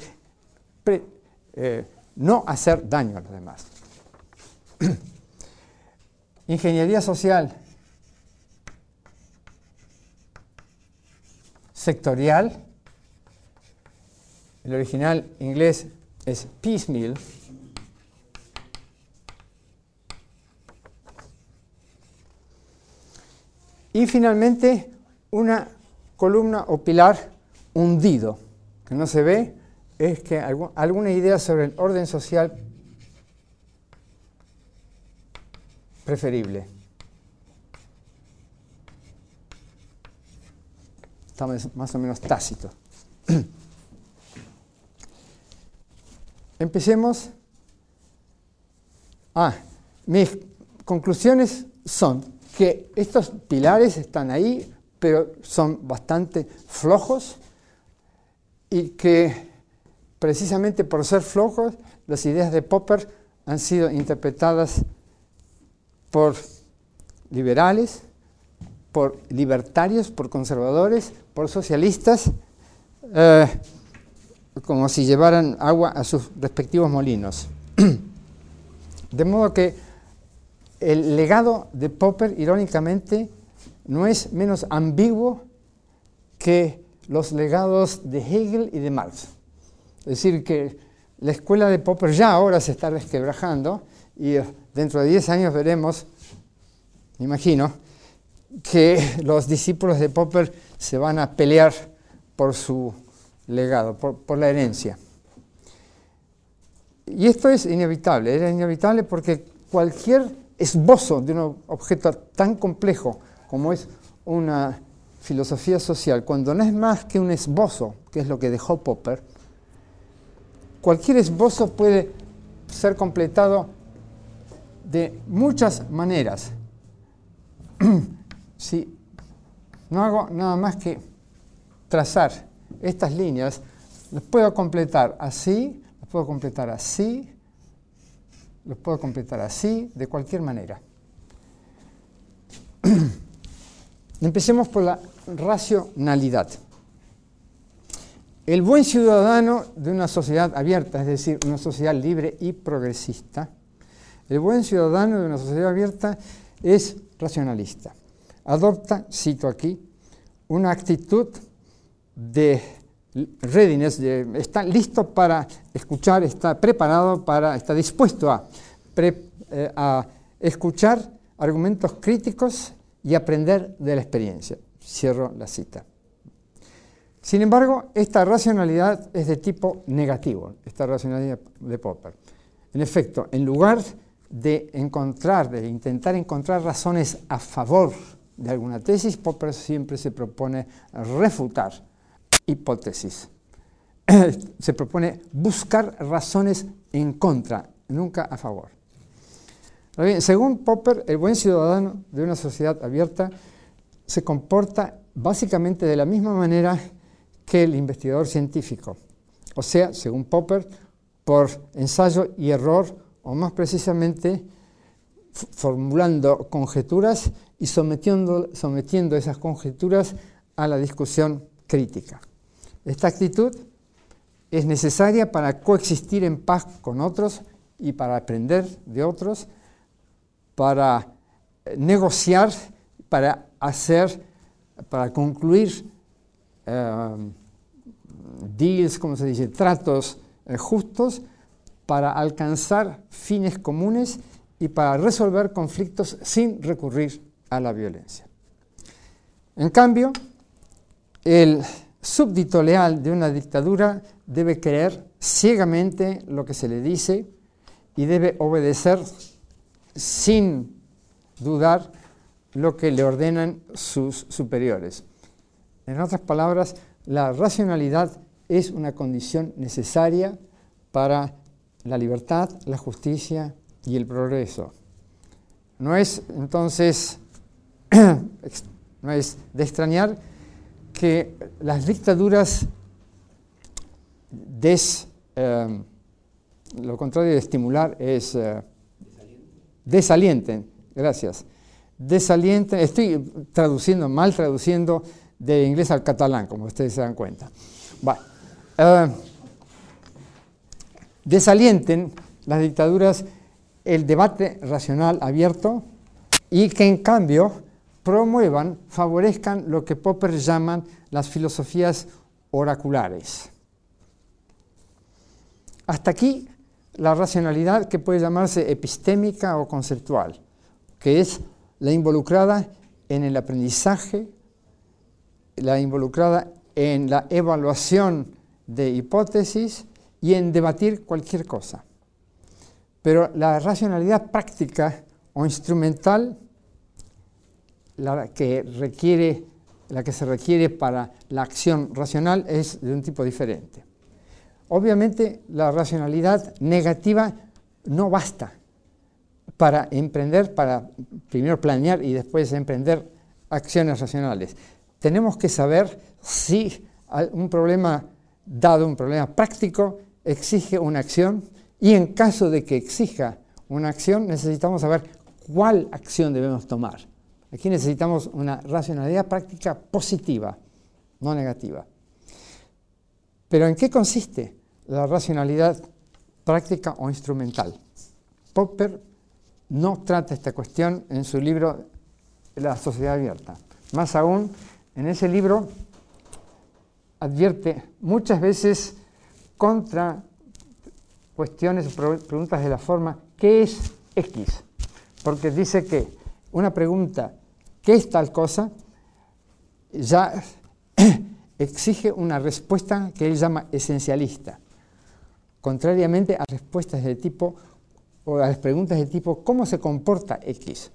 Speaker 1: no hacer daño a los demás. Ingeniería social sectorial, el original inglés es piecemeal, y finalmente una columna o pilar hundido, que no se ve, es que alguna idea sobre el orden social preferible. Está más o menos tácito. Empecemos. Mis conclusiones son que estos pilares están ahí, pero son bastante flojos y que precisamente por ser flojos, las ideas de Popper han sido interpretadas por liberales, por libertarios, por conservadores, por socialistas, como si llevaran agua a sus respectivos molinos. De modo que el legado de Popper, irónicamente, no es menos ambiguo que los legados de Hegel y de Marx. Es decir, que la escuela de Popper ya ahora se está resquebrajando y dentro de 10 años veremos, me imagino, que los discípulos de Popper se van a pelear por su legado, por la herencia. Y esto es inevitable, era inevitable porque cualquier esbozo de un objeto tan complejo como es una filosofía social, cuando no es más que un esbozo, que es lo que dejó Popper, cualquier esbozo puede ser completado de muchas maneras. Si no hago nada más que trazar estas líneas, las puedo completar así, las puedo completar así, las puedo completar así, de cualquier manera. Empecemos por la racionalidad. El buen ciudadano de una sociedad abierta, es decir, una sociedad libre y progresista, el buen ciudadano de una sociedad abierta es racionalista. Adopta, cito aquí, una actitud de readiness, está listo para escuchar, está preparado para, está dispuesto a escuchar argumentos críticos y aprender de la experiencia. Cierro la cita. Sin embargo, esta racionalidad es de tipo negativo, esta racionalidad de Popper. En efecto, en lugar de intentar encontrar razones a favor de alguna tesis, Popper siempre se propone refutar hipótesis. Se propone buscar razones en contra, nunca a favor. Bien, según Popper, el buen ciudadano de una sociedad abierta se comporta básicamente de la misma manera que el investigador científico. O sea, según Popper, por ensayo y error, o más precisamente formulando conjeturas y sometiendo esas conjeturas a la discusión crítica. Esta actitud es necesaria para coexistir en paz con otros y para aprender de otros, para negociar, para concluir deals, como se dice, tratos justos, para alcanzar fines comunes y para resolver conflictos sin recurrir a la violencia. En cambio, el súbdito leal de una dictadura debe creer ciegamente lo que se le dice y debe obedecer sin dudar lo que le ordenan sus superiores. En otras palabras, la racionalidad es una condición necesaria para la libertad, la justicia y el progreso. No es entonces de extrañar que las dictaduras lo contrario de estimular es desalienten, gracias. Desalienten, estoy mal traduciendo de inglés al catalán, como ustedes se dan cuenta. Desalienten las dictaduras el debate racional abierto y que en cambio promuevan, favorezcan lo que Popper llaman las filosofías oraculares. Hasta aquí la racionalidad que puede llamarse epistémica o conceptual, que es la involucrada en el aprendizaje, la involucrada en la evaluación de hipótesis y en debatir cualquier cosa. Pero la racionalidad práctica o instrumental, la que se requiere para la acción racional, es de un tipo diferente. Obviamente, la racionalidad negativa no basta para emprender, para primero planear y después emprender acciones racionales. Tenemos que saber si un problema dado, un problema práctico, exige una acción, y en caso de que exija una acción, necesitamos saber cuál acción debemos tomar. Aquí necesitamos una racionalidad práctica positiva, no negativa. ¿Pero en qué consiste la racionalidad práctica o instrumental? Popper no trata esta cuestión en su libro La sociedad abierta. Más aún, en ese libro advierte muchas veces contra cuestiones o preguntas de la forma ¿qué es X? Porque dice que una pregunta ¿qué es tal cosa? Ya exige una respuesta que él llama esencialista, contrariamente a respuestas de tipo o a las preguntas de tipo ¿cómo se comporta X?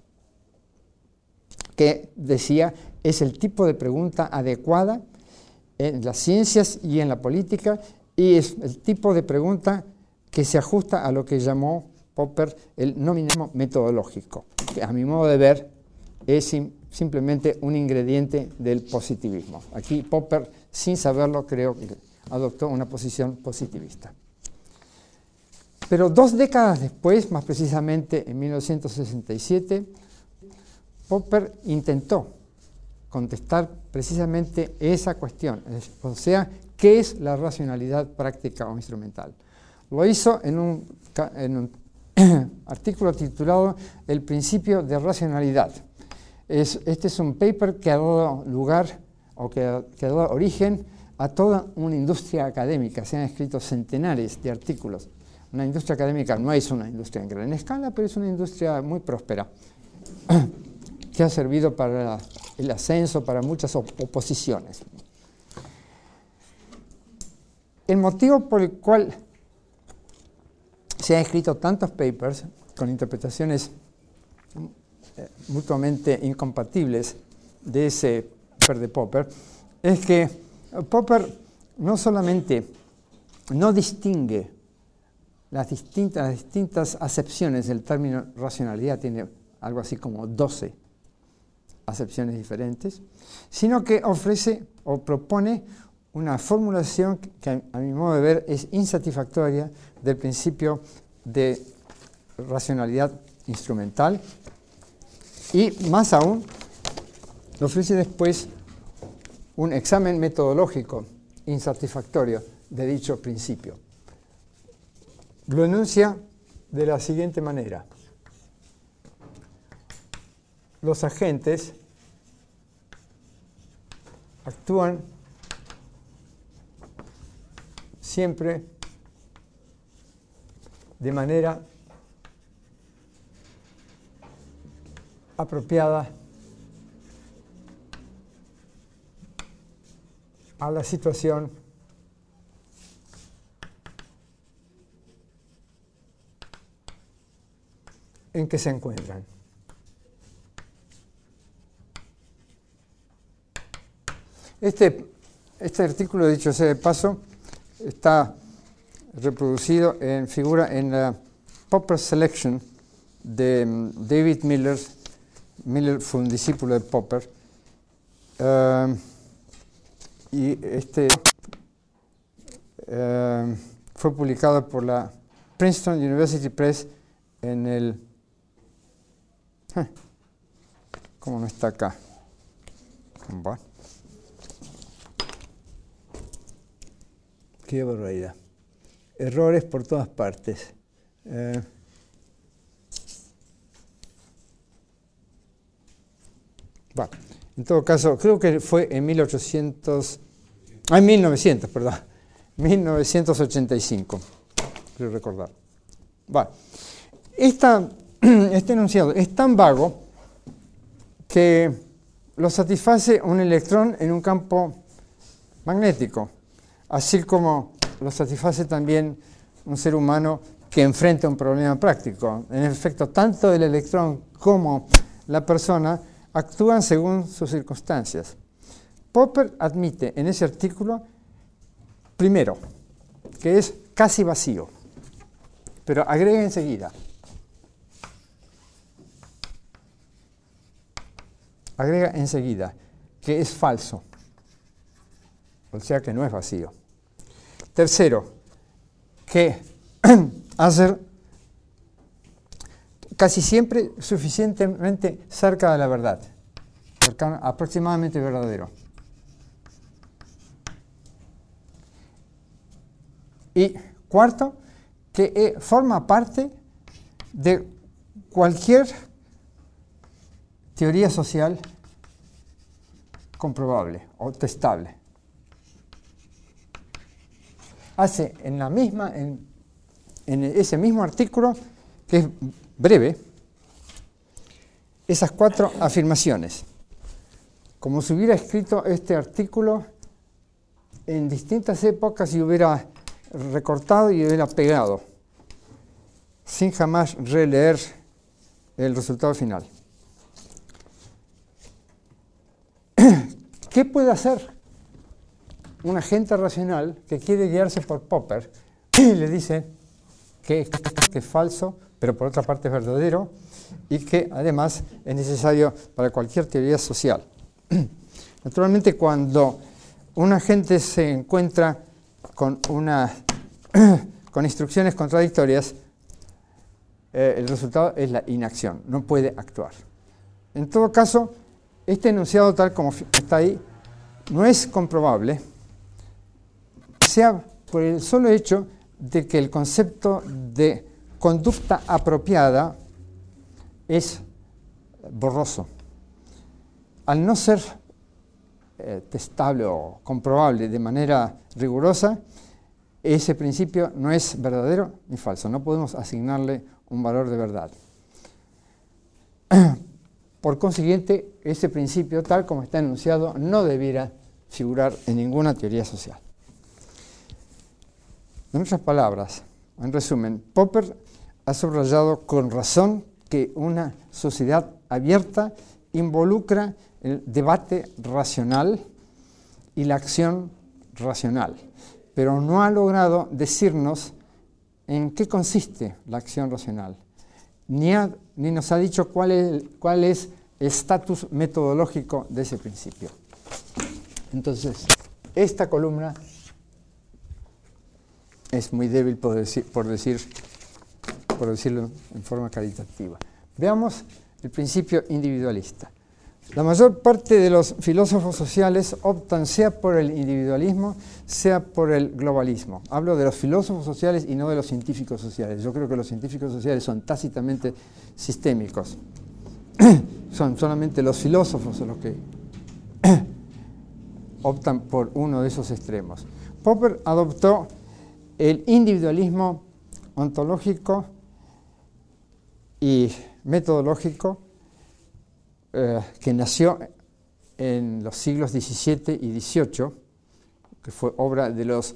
Speaker 1: Que decía es el tipo de pregunta adecuada en las ciencias y en la política, y es el tipo de pregunta que se ajusta a lo que llamó Popper el nominalismo metodológico, que a mi modo de ver es simplemente un ingrediente del positivismo. Aquí Popper, sin saberlo, creo que adoptó una posición positivista. Pero 2 décadas después, más precisamente en 1967, Popper intentó contestar precisamente esa cuestión, o sea, ¿qué es la racionalidad práctica o instrumental? Lo hizo en un artículo titulado El principio de racionalidad. Este es un paper que ha dado lugar o que ha dado origen a toda una industria académica. Se han escrito centenares de artículos. Una industria académica no es una industria en gran escala, pero es una industria muy próspera que ha servido para el ascenso, para muchas oposiciones. El motivo por el cual se han escrito tantos papers con interpretaciones mutuamente incompatibles de ese paper de Popper es que Popper no solamente no distingue las distintas acepciones del término racionalidad, tiene algo así como 12 acepciones diferentes, sino que ofrece o propone una formulación que a mi modo de ver es insatisfactoria del principio de racionalidad instrumental, y más aún ofrece después un examen metodológico insatisfactorio de dicho principio. Lo enuncia de la siguiente manera: los agentes actúan siempre de manera apropiada a la situación en que se encuentran. Este artículo, dicho sea de paso, está reproducido figura en la Popper Selection de David Miller. Miller fue un discípulo de Popper. Y fue publicado por la Princeton University Press en el... ¿Cómo no está acá? Bueno. Qué barbaridad. Errores por todas partes. Bueno, en todo caso, creo que fue en 1985, creo recordar. Bueno, este enunciado es tan vago que lo satisface un electrón en un campo magnético, así como lo satisface también un ser humano que enfrenta un problema práctico. En efecto, tanto el electrón como la persona actúan según sus circunstancias. Popper admite en ese artículo, primero, que es casi vacío, pero agrega enseguida. Agrega enseguida que es falso, o sea que no es vacío. Tercero, que hace casi siempre suficientemente cerca de la verdad, cercano, aproximadamente verdadero. Y cuarto, que forma parte de cualquier teoría social comprobable o testable. Hace en ese mismo artículo, que es breve, esas 4 afirmaciones. Como si hubiera escrito este artículo en distintas épocas y hubiera recortado y hubiera pegado, sin jamás releer el resultado final. ¿Qué puede hacer un agente racional que quiere guiarse por Popper y le dice que es falso, pero por otra parte es verdadero, y que además es necesario para cualquier teoría social? Naturalmente, cuando un agente se encuentra con instrucciones contradictorias, el resultado es la inacción, no puede actuar. En todo caso, este enunciado tal como está ahí no es comprobable, sea por el solo hecho de que el concepto de conducta apropiada es borroso. Al no ser testable o comprobable de manera rigurosa, ese principio no es verdadero ni falso. No podemos asignarle un valor de verdad. Por consiguiente, ese principio, tal como está enunciado, no debiera figurar en ninguna teoría social. En otras palabras, en resumen, Popper ha subrayado con razón que una sociedad abierta involucra el debate racional y la acción racional, pero no ha logrado decirnos en qué consiste la acción racional, ni nos ha dicho cuál es el estatus metodológico de ese principio. Entonces, esta columna es muy débil, por decirlo en forma caritativa. Veamos el principio individualista. La mayor parte de los filósofos sociales optan sea por el individualismo, sea por el globalismo. Hablo de los filósofos sociales y no de los científicos sociales. Yo creo que los científicos sociales son tácitamente sistémicos. Son solamente los filósofos los que optan por uno de esos extremos. Popper adoptó el individualismo ontológico y metodológico que nació en los siglos XVII y XVIII, que fue obra de los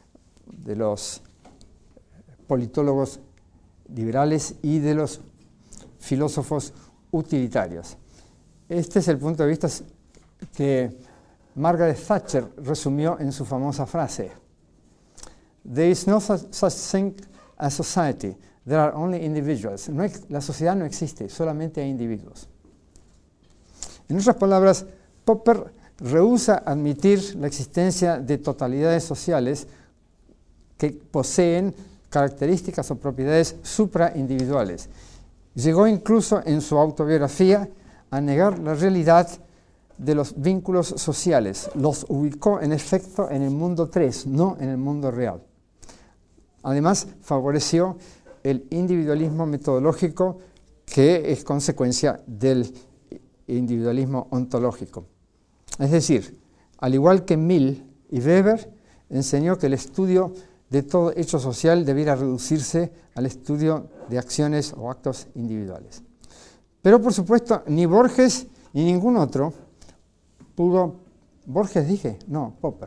Speaker 1: politólogos liberales y de los filósofos utilitarios. Este es el punto de vista que Margaret Thatcher resumió en su famosa frase: "There is no such thing as society, there are only individuals". La sociedad no existe, solamente hay individuos. En otras palabras, Popper rehúsa admitir la existencia de totalidades sociales que poseen características o propiedades supraindividuales. Llegó incluso en su autobiografía a negar la realidad de los vínculos sociales. Los ubicó en efecto en el mundo 3, no en el mundo real. Además, favoreció el individualismo metodológico, que es consecuencia del individualismo ontológico. Es decir, al igual que Mill y Weber, enseñó que el estudio de todo hecho social debiera reducirse al estudio de acciones o actos individuales. Pero, por supuesto, ni Borges ni ningún otro pudo... ¿Borges dije? No, Popper.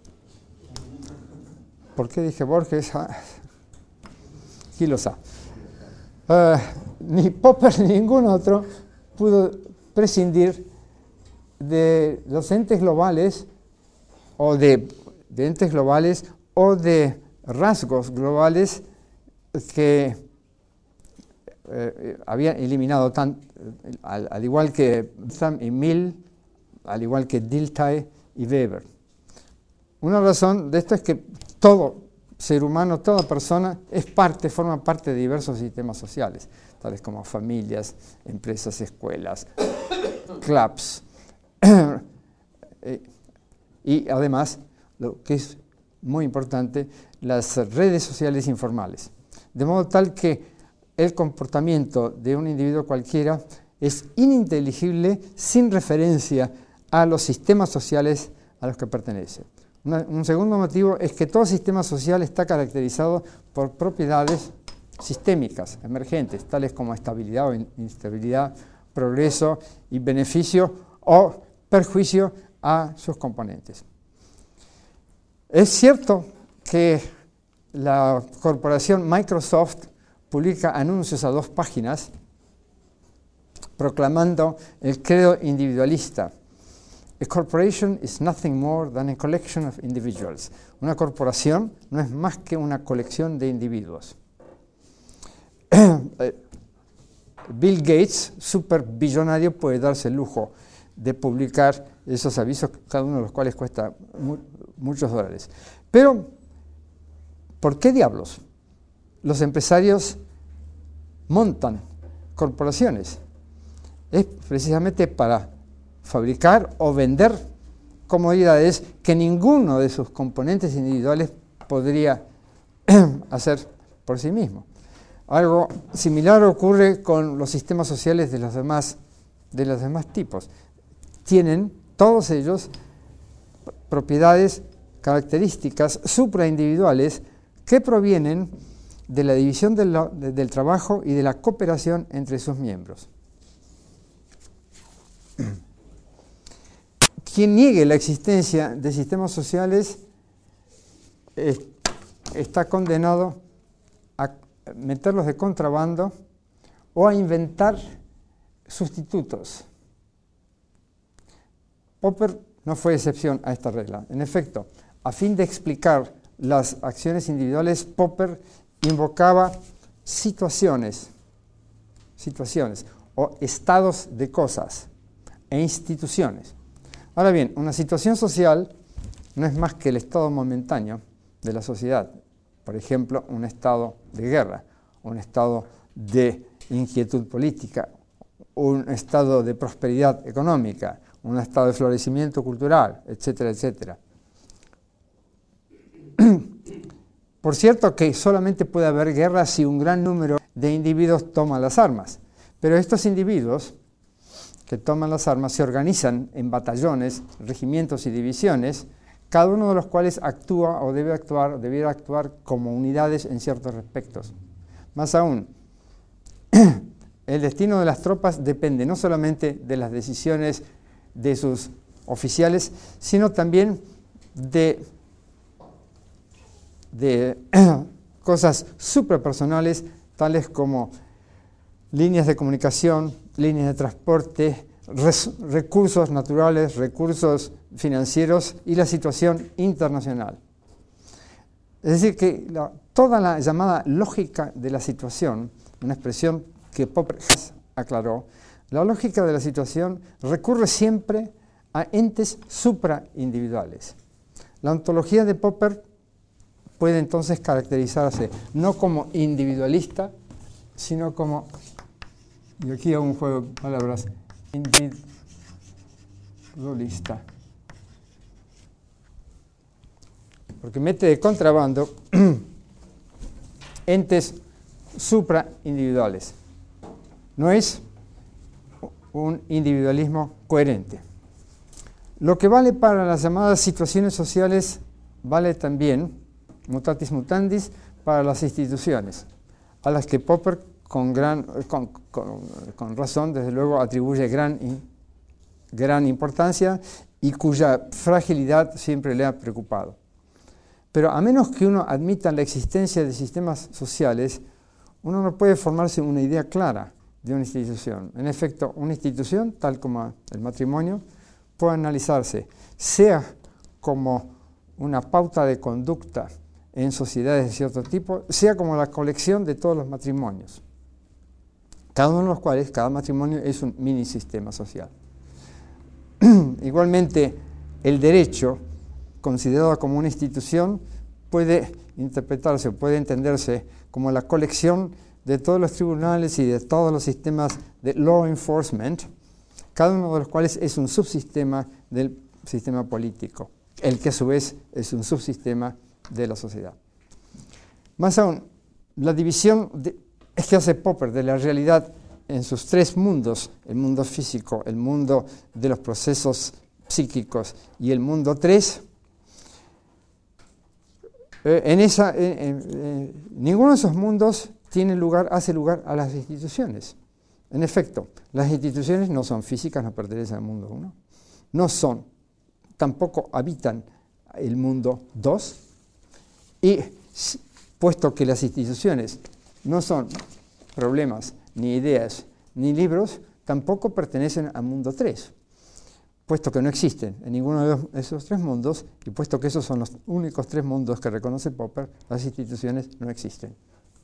Speaker 1: ¿Por qué dije Borges? ¿Quién lo sabe? Ni Popper ni ningún otro pudo prescindir de los entes globales o de entes globales o de rasgos globales que habían eliminado al igual que Sam y Mill, al igual que Dilthey y Weber. Una razón de esto es que todo ser humano, toda persona forma parte de diversos sistemas sociales, tales como familias, empresas, escuelas, clubs, y además, lo que es muy importante, las redes sociales informales. De modo tal que el comportamiento de un individuo cualquiera es ininteligible sin referencia a los sistemas sociales a los que pertenece. Un segundo motivo es que todo sistema social está caracterizado por propiedades sistémicas, emergentes, tales como estabilidad o inestabilidad, progreso y beneficio o perjuicio a sus componentes. Es cierto que la corporación Microsoft publica anuncios a 2 páginas proclamando el credo individualista. A corporation is nothing more than a collection of individuals. Una corporación no es más que una colección de individuos. Bill Gates, superbillonario, puede darse el lujo de publicar esos avisos, cada uno de los cuales cuesta muchos dólares. Pero, ¿por qué diablos los empresarios montan corporaciones? Es precisamente para fabricar o vender comodidades que ninguno de sus componentes individuales podría hacer por sí mismo. Algo similar ocurre con los sistemas sociales de los demás tipos. Tienen todos ellos propiedades, características supraindividuales que provienen de la división del trabajo y de la cooperación entre sus miembros. Quien niegue la existencia de sistemas sociales está condenado a meterlos de contrabando o a inventar sustitutos. Popper no fue excepción a esta regla. En efecto, a fin de explicar las acciones individuales, Popper invocaba situaciones o estados de cosas e instituciones. Ahora bien, una situación social no es más que el estado momentáneo de la sociedad. Por ejemplo, un estado de guerra, un estado de inquietud política, un estado de prosperidad económica, un estado de florecimiento cultural, etcétera, etcétera. Por cierto que solamente puede haber guerra si un gran número de individuos toman las armas, pero estos individuos que toman las armas se organizan en batallones, regimientos y divisiones, cada uno de los cuales actúa o debiera actuar como unidades en ciertos respectos. Más aún, el destino de las tropas depende no solamente de las decisiones de sus oficiales, sino también de cosas suprapersonales, tales como líneas de comunicación, líneas de transporte, recursos naturales, recursos financieros y la situación internacional. Es decir, que toda la llamada lógica de la situación, una expresión que Popper aclaró, la lógica de la situación recurre siempre a entes supraindividuales. La ontología de Popper puede entonces caracterizarse no como individualista, sino como, y aquí hago un juego de palabras, individualista. Porque mete de contrabando entes supraindividuales. No es un individualismo coherente. Lo que vale para las llamadas situaciones sociales vale también, mutatis mutandis, para las instituciones, a las que Popper con razón, desde luego, atribuye gran importancia y cuya fragilidad siempre le ha preocupado. Pero a menos que uno admita la existencia de sistemas sociales, uno no puede formarse una idea clara de una institución. En efecto, una institución, tal como el matrimonio, puede analizarse sea como una pauta de conducta en sociedades de cierto tipo, sea como la colección de todos los matrimonios, cada uno de los cuales, cada matrimonio es un mini sistema social. Igualmente, el derecho, considerado como una institución, puede interpretarse o puede entenderse como la colección de todos los tribunales y de todos los sistemas de law enforcement, cada uno de los cuales es un subsistema del sistema político, el que a su vez es un subsistema de la sociedad. Más aún, la división que hace Popper de la realidad en sus tres mundos, el mundo físico, el mundo de los procesos psíquicos y el mundo 3, ninguno de esos mundos hace lugar a las instituciones. En efecto, las instituciones no son físicas, no pertenecen al mundo 1, tampoco habitan el mundo 2, y puesto que las instituciones no son problemas, ni ideas, ni libros, tampoco pertenecen al mundo 3, puesto que no existen en ninguno de esos tres mundos, y puesto que esos son los únicos tres mundos que reconoce Popper, las instituciones no existen.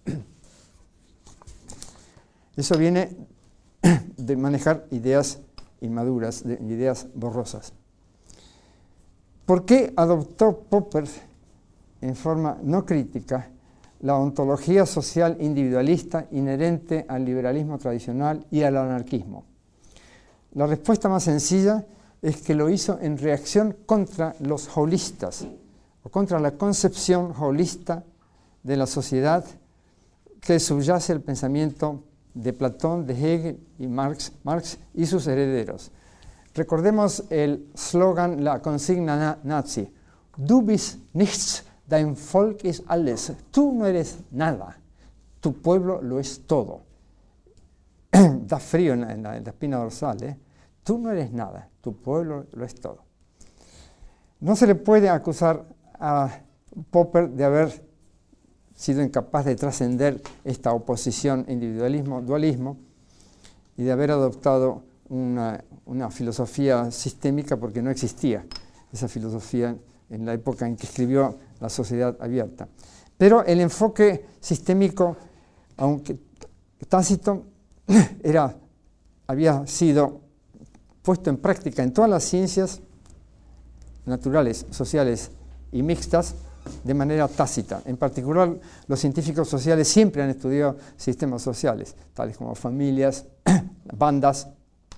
Speaker 1: Eso viene de manejar ideas inmaduras, ideas borrosas. ¿Por qué adoptó Popper en forma no crítica la ontología social individualista inherente al liberalismo tradicional y al anarquismo? La respuesta más sencilla es que lo hizo en reacción contra los holistas, o contra la concepción holista de la sociedad que subyace el pensamiento de Platón, de Hegel y Marx y sus herederos. Recordemos el slogan, la consigna nazi: Du bist nichts, dein Volk ist alles. Tú no eres nada, tu pueblo lo es todo. Da frío en la espina dorsal, ¿eh? Tú no eres nada, tu pueblo lo es todo. No se le puede acusar a Popper de haber sido incapaz de trascender esta oposición individualismo-dualismo y de haber adoptado una filosofía sistémica, porque no existía esa filosofía en la época en que escribió La Sociedad Abierta. Pero el enfoque sistémico, aunque tácito, había sido puesto en práctica en todas las ciencias naturales, sociales y mixtas de manera tácita. En particular, los científicos sociales siempre han estudiado sistemas sociales, tales como familias, bandas,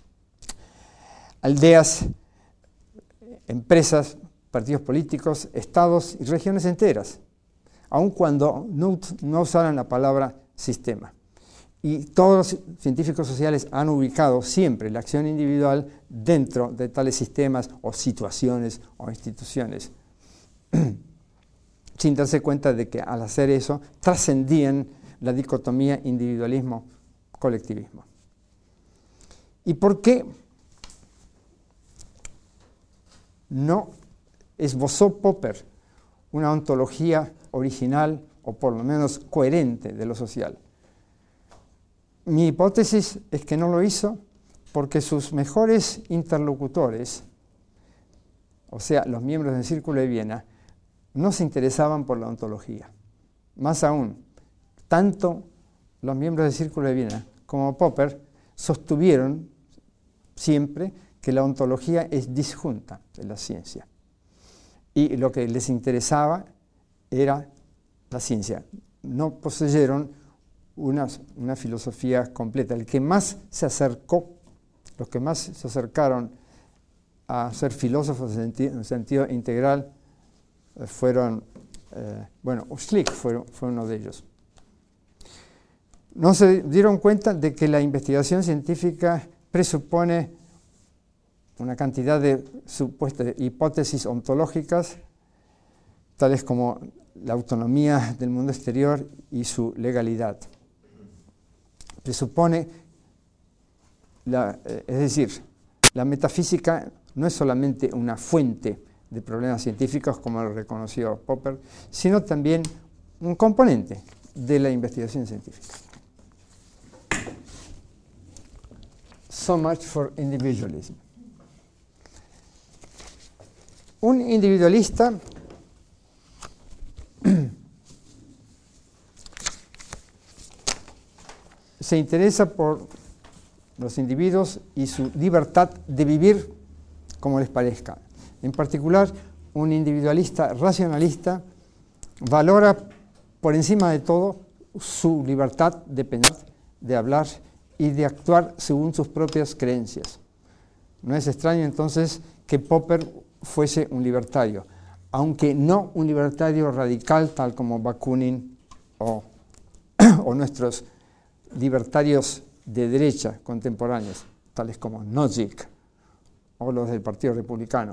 Speaker 1: aldeas, empresas, partidos políticos, estados y regiones enteras, aun cuando no usaran la palabra sistema. Y todos los científicos sociales han ubicado siempre la acción individual dentro de tales sistemas o situaciones o instituciones, sin darse cuenta de que al hacer eso trascendían la dicotomía individualismo-colectivismo. ¿Y por qué no esbozó Popper una ontología original o por lo menos coherente de lo social? Mi hipótesis es que no lo hizo porque sus mejores interlocutores, o sea, los miembros del Círculo de Viena, no se interesaban por la ontología. Más aún, tanto los miembros del Círculo de Viena como Popper sostuvieron siempre que la ontología es disjunta de la ciencia. Y lo que les interesaba era la ciencia, no poseyeron una filosofía completa. El que más se acercó, los que más se acercaron a ser filósofos en sentido integral fueron, Schlick fue uno de ellos. No se dieron cuenta de que la investigación científica presupone una cantidad de supuestas hipótesis ontológicas, tales como la autonomía del mundo exterior y su legalidad. Presupone, es decir, la metafísica no es solamente una fuente de problemas científicos, como lo reconoció Popper, sino también un componente de la investigación científica. So much for individualism. Un individualista se interesa por los individuos y su libertad de vivir como les parezca. En particular, un individualista racionalista valora por encima de todo su libertad de pensar, de hablar y de actuar según sus propias creencias. No es extraño entonces que Popper fuese un libertario, aunque no un libertario radical tal como Bakunin o nuestros libertarios de derecha contemporáneos, tales como Nozick o los del Partido Republicano.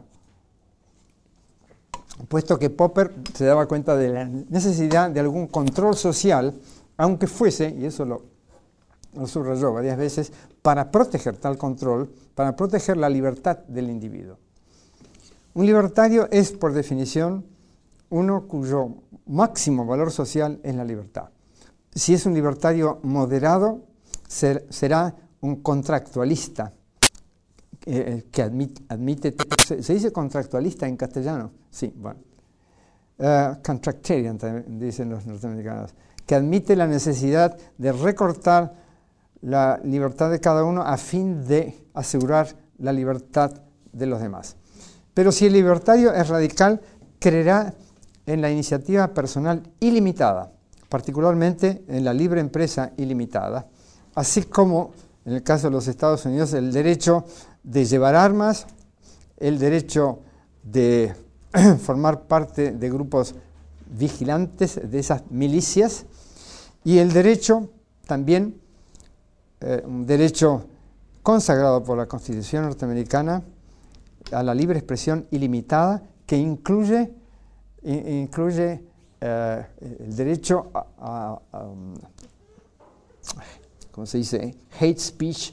Speaker 1: Puesto que Popper se daba cuenta de la necesidad de algún control social, aunque fuese, y eso lo subrayó varias veces, para proteger tal control, para proteger la libertad del individuo. Un libertario es, por definición, uno cuyo máximo valor social es la libertad. Si es un libertario moderado, será un contractualista, que admite ¿se dice contractualista en castellano? Sí, bueno. Contractarian, también dicen los norteamericanos, que admite la necesidad de recortar la libertad de cada uno a fin de asegurar la libertad de los demás. Pero si el libertario es radical, creerá en la iniciativa personal ilimitada, particularmente en la libre empresa ilimitada, así como, en el caso de los Estados Unidos, el derecho de llevar armas, el derecho de formar parte de grupos vigilantes, de esas milicias, y el derecho también, un derecho consagrado por la Constitución norteamericana, a la libre expresión ilimitada, que incluye el derecho ¿cómo se dice? Hate speech,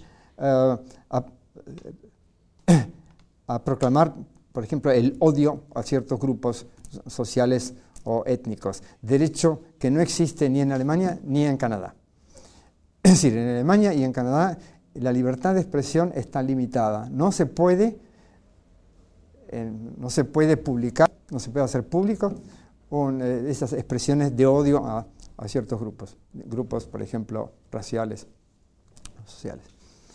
Speaker 1: a proclamar, por ejemplo, el odio a ciertos grupos sociales o étnicos. Derecho que no existe ni en Alemania ni en Canadá. Es decir, en Alemania y en Canadá la libertad de expresión está limitada. No se puede publicar, no se puede hacer público esas expresiones de odio a ciertos grupos, por ejemplo, raciales, sociales.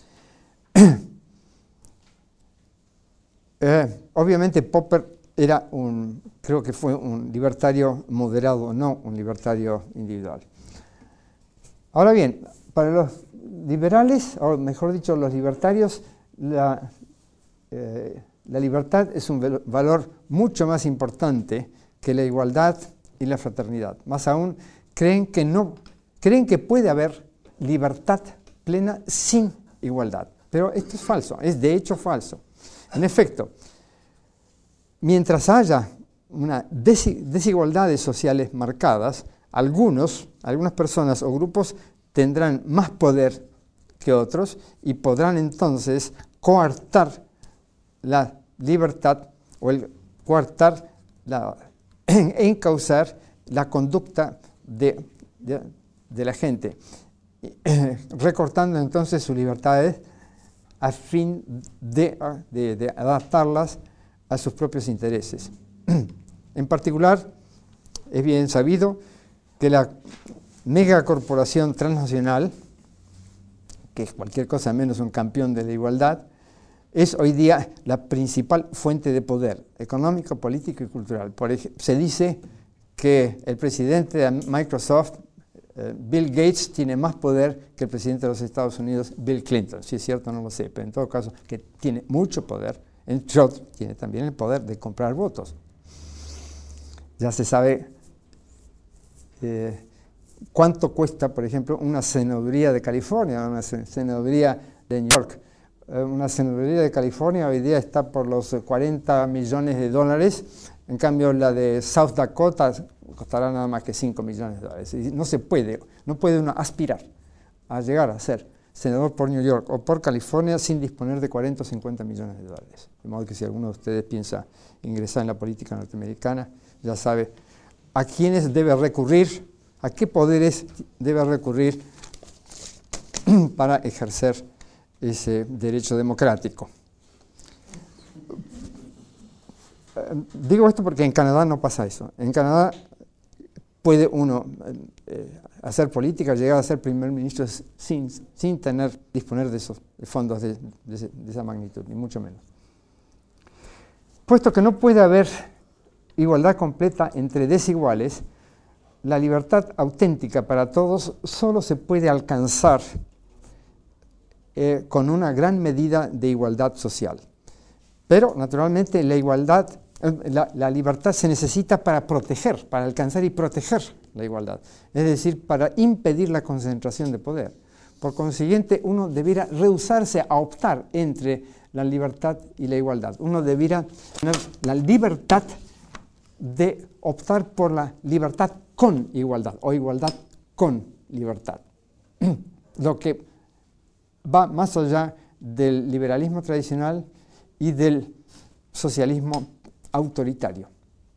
Speaker 1: Obviamente Popper creo que fue un libertario moderado, no un libertario individual. Ahora bien, para los liberales, o mejor dicho, los libertarios, la libertad es un valor mucho más importante que la igualdad y la fraternidad. Más aún, creen que puede haber libertad plena sin igualdad. Pero esto es falso, es de hecho falso. En efecto, mientras haya unas desigualdades sociales marcadas, algunas personas o grupos tendrán más poder que otros y podrán entonces coartar la libertad o encauzar la conducta de la gente, recortando entonces sus libertades a fin de adaptarlas a sus propios intereses. En particular, es bien sabido que la megacorporación transnacional, que es cualquier cosa menos un campeón de la igualdad, es hoy día la principal fuente de poder económico, político y cultural. Se dice que el presidente de Microsoft, Bill Gates, tiene más poder que el presidente de los Estados Unidos, Bill Clinton. Si es cierto, no lo sé, pero en todo caso, que tiene mucho poder. Entre otros, tiene también el poder de comprar votos. Ya se sabe cuánto cuesta, por ejemplo, una senaduría de California, una senaduría de New York. Una senaduría de California hoy día está por los $40 millones. En cambio, la de South Dakota costará nada más que $5 millones. Y no puede uno aspirar a llegar a ser senador por New York o por California sin disponer de 40 o 50 millones de dólares. De modo que si alguno de ustedes piensa ingresar en la política norteamericana, ya sabe a quiénes debe recurrir, a qué poderes debe recurrir para ejercer ese derecho democrático. Digo esto porque en Canadá no pasa eso. En Canadá puede uno hacer política, llegar a ser primer ministro sin disponer de esos fondos de esa magnitud, ni mucho menos. Puesto que no puede haber igualdad completa entre desiguales, la libertad auténtica para todos solo se puede alcanzar con una gran medida de igualdad social. Pero, naturalmente, la libertad se necesita para proteger, para alcanzar y proteger la igualdad, es decir, para impedir la concentración de poder. Por consiguiente, uno debiera rehusarse a optar entre la libertad y la igualdad. Uno debiera tener la libertad de optar por la libertad con igualdad o igualdad con libertad. Lo que va más allá del liberalismo tradicional y del socialismo autoritario.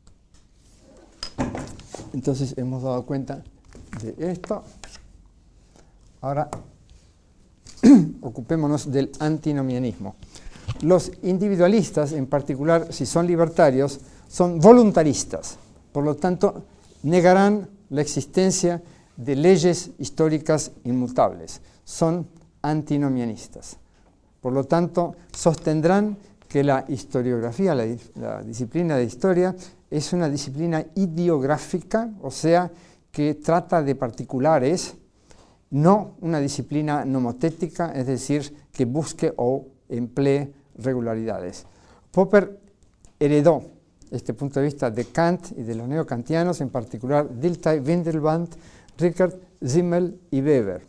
Speaker 1: Entonces hemos dado cuenta de esto. Ahora ocupémonos del antinomianismo. Los individualistas, en particular si son libertarios, son voluntaristas. Por lo tanto, negarán la existencia de leyes históricas inmutables. Son antinomianistas. Por lo tanto, sostendrán que la historiografía, la disciplina de historia, es una disciplina ideográfica, o sea, que trata de particulares, no una disciplina nomotética, es decir, que busque o emplee regularidades. Popper heredó este punto de vista de Kant y de los neokantianos, en particular Dilthey, Windelband, Rickert, Simmel y Weber.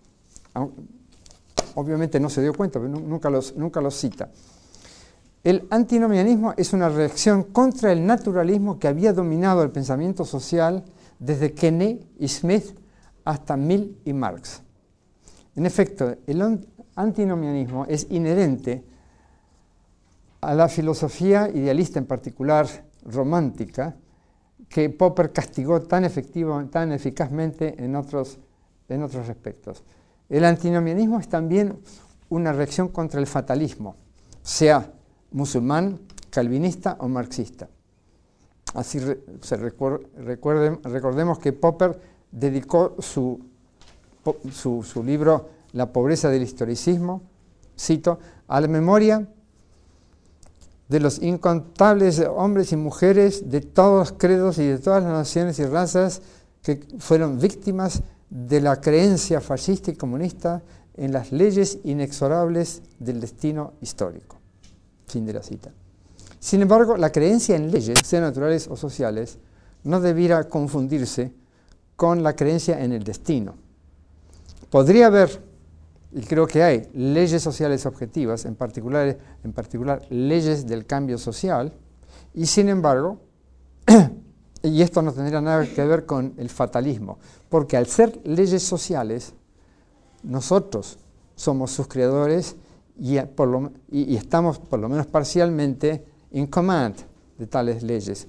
Speaker 1: Obviamente no se dio cuenta, pero nunca los cita. El antinomianismo es una reacción contra el naturalismo que había dominado el pensamiento social desde Quenet y Smith hasta Mill y Marx. En efecto, el antinomianismo es inherente a la filosofía idealista, en particular romántica, que Popper castigó tan eficazmente en otros respectos. El antinomianismo es también una reacción contra el fatalismo, sea musulmán, calvinista o marxista. Así recordemos que Popper dedicó su libro La pobreza del historicismo, cito, a la memoria de los incontables hombres y mujeres de todos los credos y de todas las naciones y razas que fueron víctimas de la creencia fascista y comunista en las leyes inexorables del destino histórico. Fin de la cita. Sin embargo, la creencia en leyes, sean naturales o sociales, no debiera confundirse con la creencia en el destino. Podría haber, y creo que hay, leyes sociales objetivas, en particular leyes del cambio social, y sin embargo, y esto no tendría nada que ver con el fatalismo, porque al ser leyes sociales, nosotros somos sus creadores y estamos, por lo menos parcialmente, in command de tales leyes.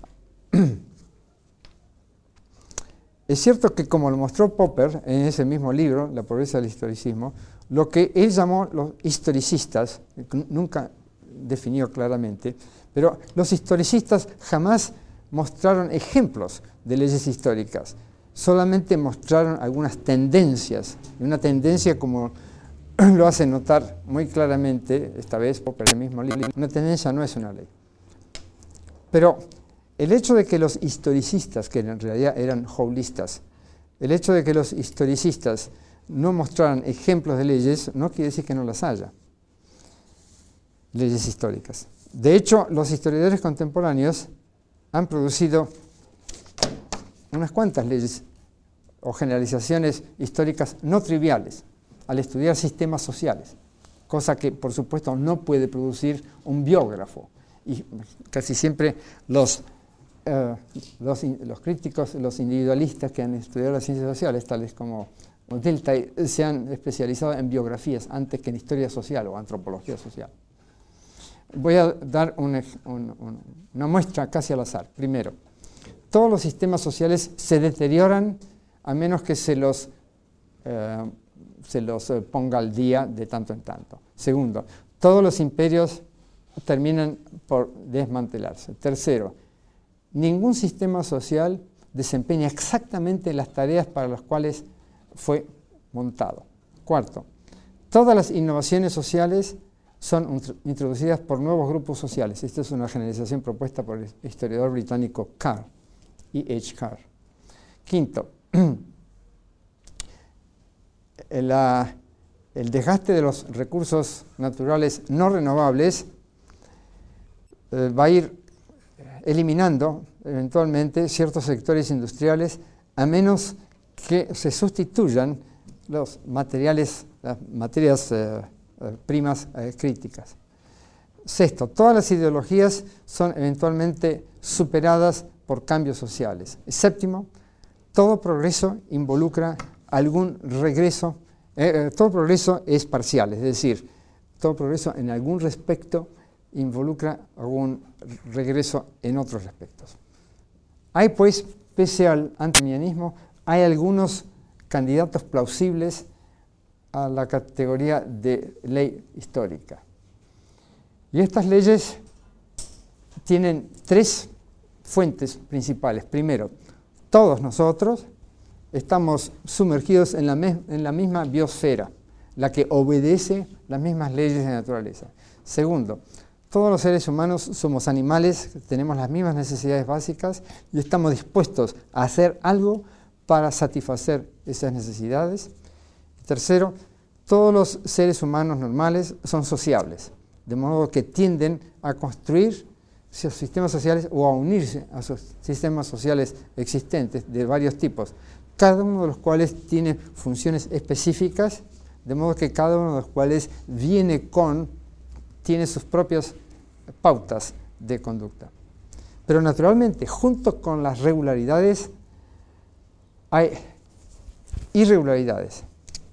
Speaker 1: Es cierto que, como lo mostró Popper en ese mismo libro, La pobreza del historicismo, lo que él llamó los historicistas, nunca definió claramente, pero los historicistas jamás mostraron ejemplos de leyes históricas, solamente mostraron algunas tendencias, y una tendencia, como lo hace notar muy claramente, esta vez Popper en el mismo libro, una tendencia no es una ley. Pero el hecho de que los historicistas, que en realidad eran holistas, el hecho de que los historicistas no mostraran ejemplos de leyes no quiere decir que no las haya, leyes históricas. De hecho, los historiadores contemporáneos han producido unas cuantas leyes o generalizaciones históricas no triviales al estudiar sistemas sociales, cosa que, por supuesto, no puede producir un biógrafo. Y casi siempre los críticos, los individualistas que han estudiado las ciencias sociales, tales como Dilthey, se han especializado en biografías antes que en historia social o antropología social. Voy a dar una muestra casi al azar. Primero, todos los sistemas sociales se deterioran a menos que se los ponga al día de tanto en tanto. Segundo, todos los imperios terminan por desmantelarse. Tercero, ningún sistema social desempeña exactamente las tareas para las cuales fue montado. Cuarto, todas las innovaciones sociales son introducidas por nuevos grupos sociales. Esta es una generalización propuesta por el historiador británico Carr, E.H. Carr. Quinto, el desgaste de los recursos naturales no renovables va a ir eliminando eventualmente ciertos sectores industriales a menos que se sustituyan las materias primas críticas. Sexto, todas las ideologías son eventualmente superadas por cambios sociales. Y séptimo, todo progreso involucra algún regreso, todo progreso es parcial, es decir, todo progreso en algún respecto involucra algún regreso en otros respectos. Hay pues, pese al antinomianismo, hay algunos candidatos plausibles a la categoría de ley histórica. Y estas leyes tienen tres fuentes principales. Primero, todos nosotros estamos sumergidos en la misma biosfera, la que obedece las mismas leyes de naturaleza. Segundo, todos los seres humanos somos animales, tenemos las mismas necesidades básicas y estamos dispuestos a hacer algo para satisfacer esas necesidades. Tercero, todos los seres humanos normales son sociables, de modo que tienden a construir sus sistemas sociales o a unirse a sus sistemas sociales existentes de varios tipos, cada uno de los cuales tiene funciones específicas, de modo que cada uno de los cuales tiene sus propias pautas de conducta. Pero naturalmente, junto con las regularidades, hay irregularidades.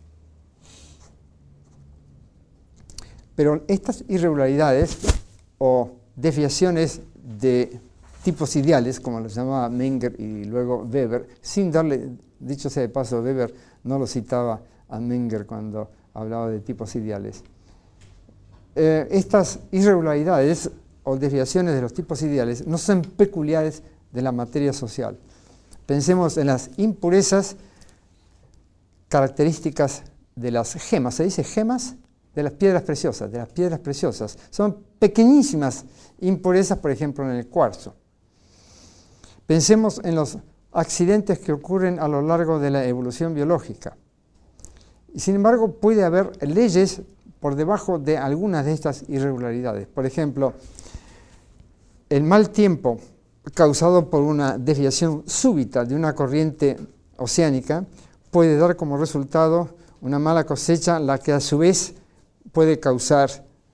Speaker 1: Pero estas irregularidades o desviaciones de tipos ideales, como los llamaba Menger y luego Weber, sin darle, dicho sea de paso, Weber no lo citaba a Menger cuando hablaba de tipos ideales. Estas irregularidades o desviaciones de los tipos ideales no son peculiares de la materia social. Pensemos en las impurezas características de las gemas. ¿Se dice gemas? De las piedras preciosas. Son pequeñísimas impurezas, por ejemplo, en el cuarzo. Pensemos en los accidentes que ocurren a lo largo de la evolución biológica. Y sin embargo, puede haber leyes por debajo de algunas de estas irregularidades. Por ejemplo, el mal tiempo causado por una desviación súbita de una corriente oceánica puede dar como resultado una mala cosecha, la que a su vez puede causar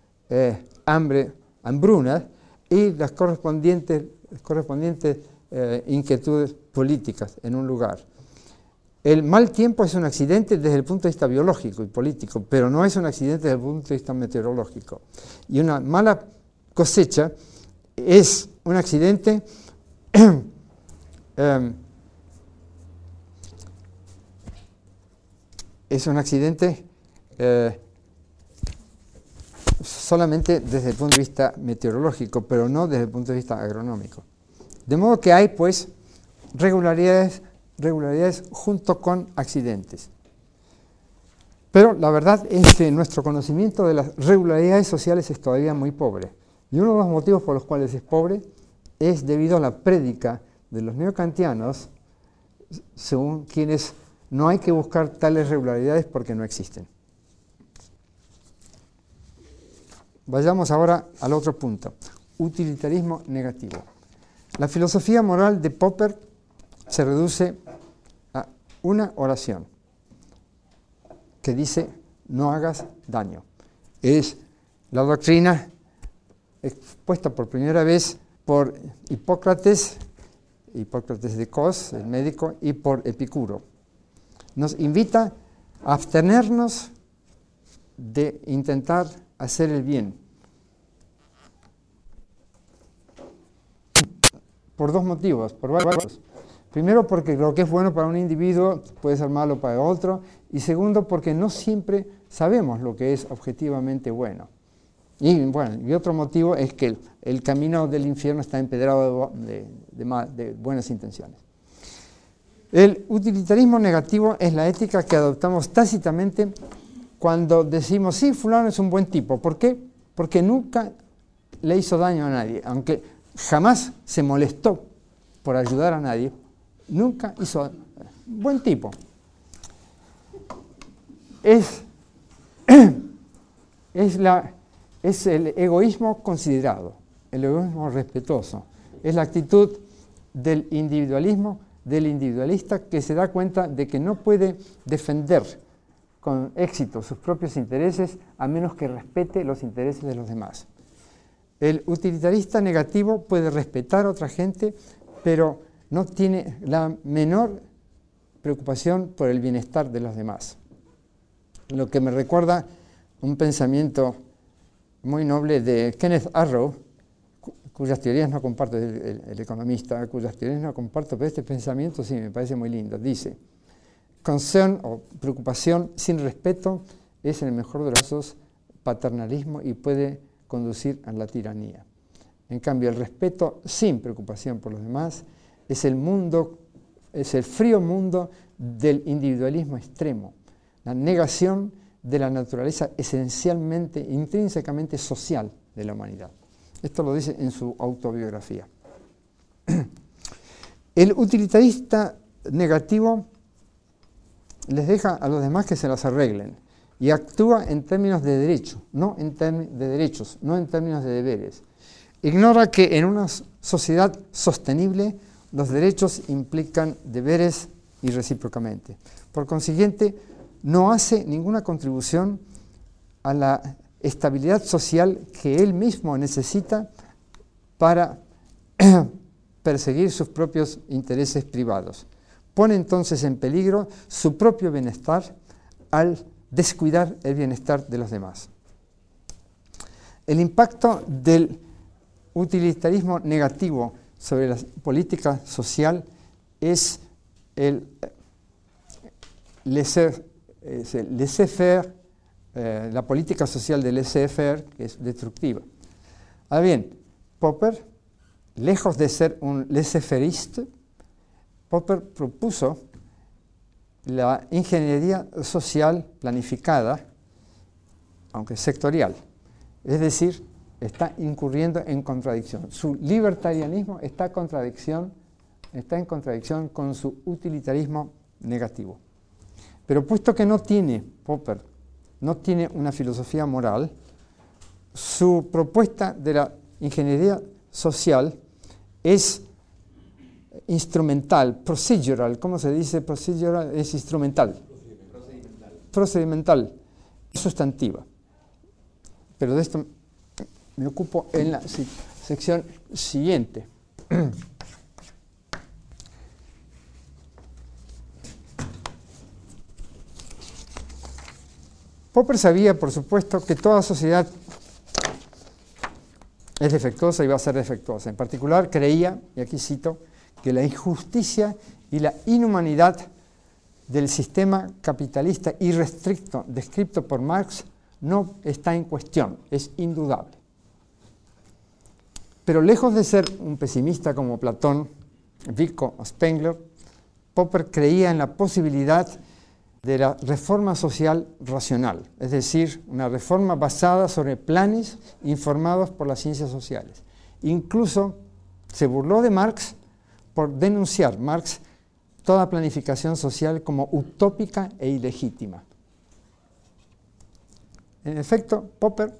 Speaker 1: hambruna y las correspondientes inquietudes políticas en un lugar. El mal tiempo es un accidente desde el punto de vista biológico y político, pero no es un accidente desde el punto de vista meteorológico. Y una mala cosecha es un accidente solamente desde el punto de vista meteorológico, pero no desde el punto de vista agronómico. De modo que hay, pues, regularidades junto con accidentes. Pero la verdad es que nuestro conocimiento de las regularidades sociales es todavía muy pobre. Y uno de los motivos por los cuales es pobre es debido a la prédica de los neokantianos, según quienes no hay que buscar tales regularidades porque no existen. Vayamos ahora al otro punto, utilitarismo negativo. La filosofía moral de Popper se reduce a una oración que dice: no hagas daño. Es la doctrina expuesta por primera vez por Hipócrates de Cos, el médico, y por Epicuro. Nos invita a abstenernos de intentar hacer el bien. Por dos motivos, por varios. Primero, porque lo que es bueno para un individuo puede ser malo para otro, y segundo, porque no siempre sabemos lo que es objetivamente bueno. Y otro motivo es que el camino del infierno está empedrado de buenas intenciones. El utilitarismo negativo es la ética que adoptamos tácitamente cuando decimos: sí, fulano es un buen tipo. ¿Por qué? Porque nunca le hizo daño a nadie, aunque jamás se molestó por ayudar a nadie, nunca hizo buen tipo. Es el egoísmo considerado, el egoísmo respetuoso. Es la actitud del individualismo, del individualista, que se da cuenta de que no puede defender con éxito sus propios intereses a menos que respete los intereses de los demás. El utilitarista negativo puede respetar a otra gente, pero no tiene la menor preocupación por el bienestar de los demás. Lo que me recuerda un pensamiento muy noble de Kenneth Arrow, cuyas teorías no comparto, el economista, cuyas teorías no comparto, pero este pensamiento sí me parece muy lindo. Dice: concern o preocupación sin respeto es, en el mejor de los casos, paternalismo y puede conducir a la tiranía. En cambio, el respeto sin preocupación por los demás es el frío mundo del individualismo extremo, la negación de la naturaleza esencialmente, intrínsecamente social de la humanidad. Esto lo dice en su autobiografía. El utilitarista negativo les deja a los demás que se las arreglen y actúa en términos de derechos, no en términos de deberes. Ignora que en una sociedad sostenible los derechos implican deberes y recíprocamente. Por consiguiente, no hace ninguna contribución a la estabilidad social que él mismo necesita para perseguir sus propios intereses privados. Pone entonces en peligro su propio bienestar al descuidar el bienestar de los demás. El impacto del utilitarismo negativo sobre la política social es el laissez-faire, la política social del laissez-faire, que es destructiva. Ahora bien, Popper, lejos de ser un laissez-fairiste, Popper propuso la ingeniería social planificada, aunque sectorial. Es decir, está incurriendo en contradicción. Su libertarianismo está en contradicción con su utilitarismo negativo. Pero puesto que Popper no tiene una filosofía moral, su propuesta de la ingeniería social es instrumental, procedural. ¿Cómo se dice procedural? Es instrumental. Procedimental, sustantiva. Pero de esto me ocupo en la sección siguiente. Popper sabía, por supuesto, que toda sociedad es defectuosa y va a ser defectuosa. En particular, creía, y aquí cito, que la injusticia y la inhumanidad del sistema capitalista irrestricto descrito por Marx no está en cuestión, es indudable. Pero lejos de ser un pesimista como Platón, Vico o Spengler, Popper creía en la posibilidad de la reforma social racional, es decir, una reforma basada sobre planes informados por las ciencias sociales. Incluso se burló de Marx por denunciar Marx toda planificación social como utópica e ilegítima. En efecto, Popper,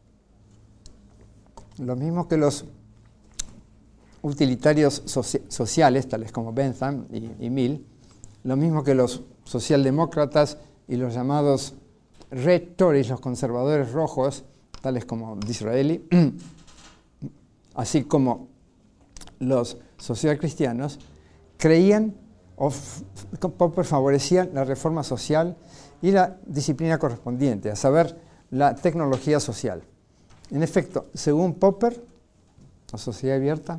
Speaker 1: lo mismo que los utilitarios sociales, tales como Bentham y Mill, lo mismo que los socialdemócratas y los llamados Red Tories, los conservadores rojos, tales como Disraeli, así como los socialcristianos, creían que Popper favorecía la reforma social y la disciplina correspondiente, a saber, la tecnología social. En efecto, según Popper, la sociedad abierta,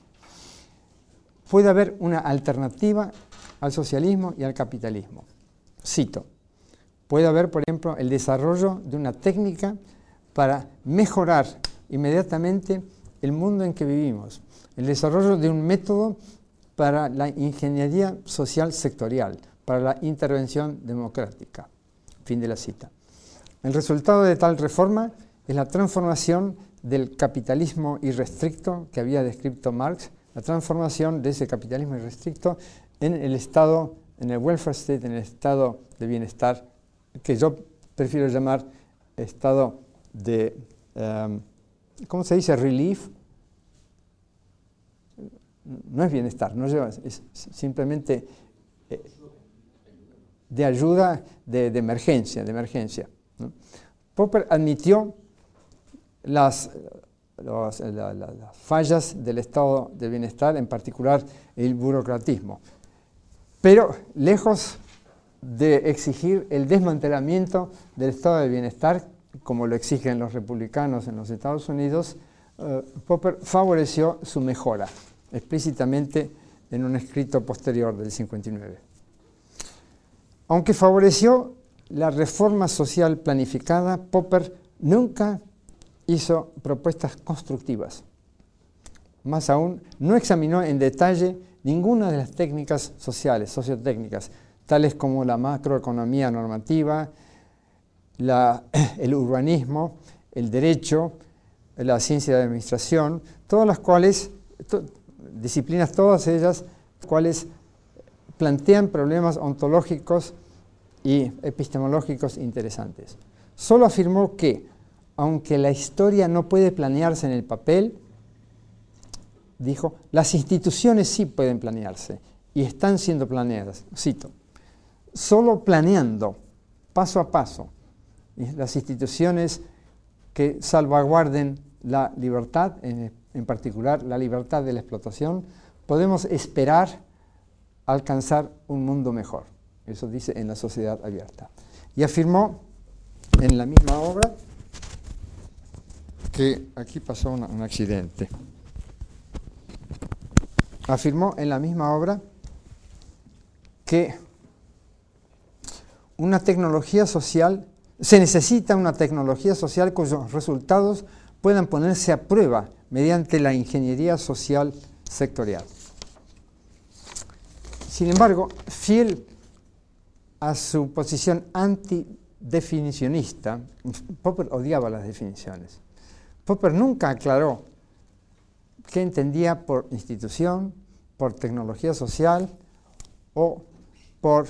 Speaker 1: puede haber una alternativa al socialismo y al capitalismo. Cito, puede haber, por ejemplo, el desarrollo de una técnica para mejorar inmediatamente el mundo en que vivimos, el desarrollo de un método para la ingeniería social sectorial, para la intervención democrática. Fin de la cita. El resultado de tal reforma es la transformación del capitalismo irrestricto que había descrito Marx, la transformación de ese capitalismo irrestricto en el estado, en el welfare state, en el estado de bienestar, que yo prefiero llamar estado de, ¿cómo se dice? Relief. No es bienestar, no es simplemente de ayuda, de emergencia, ¿no? Popper admitió las fallas del estado de bienestar, en particular el burocratismo, pero lejos de exigir el desmantelamiento del estado de bienestar, como lo exigen los republicanos en los Estados Unidos, Popper favoreció su mejora, explícitamente en un escrito posterior del 59. Aunque favoreció la reforma social planificada, Popper nunca hizo propuestas constructivas. Más aún, no examinó en detalle ninguna de las técnicas sociales, sociotécnicas, tales como la macroeconomía normativa, el urbanismo, el derecho, la ciencia de administración, todas las cuales, disciplinas todas ellas, cuales plantean problemas ontológicos y epistemológicos interesantes. Solo afirmó que, aunque la historia no puede planearse en el papel, dijo, las instituciones sí pueden planearse y están siendo planeadas. Cito, solo planeando, paso a paso, las instituciones que salvaguarden la libertad, en particular la libertad de la explotación, podemos esperar alcanzar un mundo mejor. Eso dice en La sociedad abierta. Y afirmó en la misma obra que aquí pasó un accidente. Afirmó en la misma obra que una tecnología social, se necesita una tecnología social cuyos resultados puedan ponerse a prueba mediante la ingeniería social sectorial. Sin embargo, fiel a su posición antidefinicionista, Popper odiaba las definiciones. Popper nunca aclaró qué entendía por institución, por tecnología social o por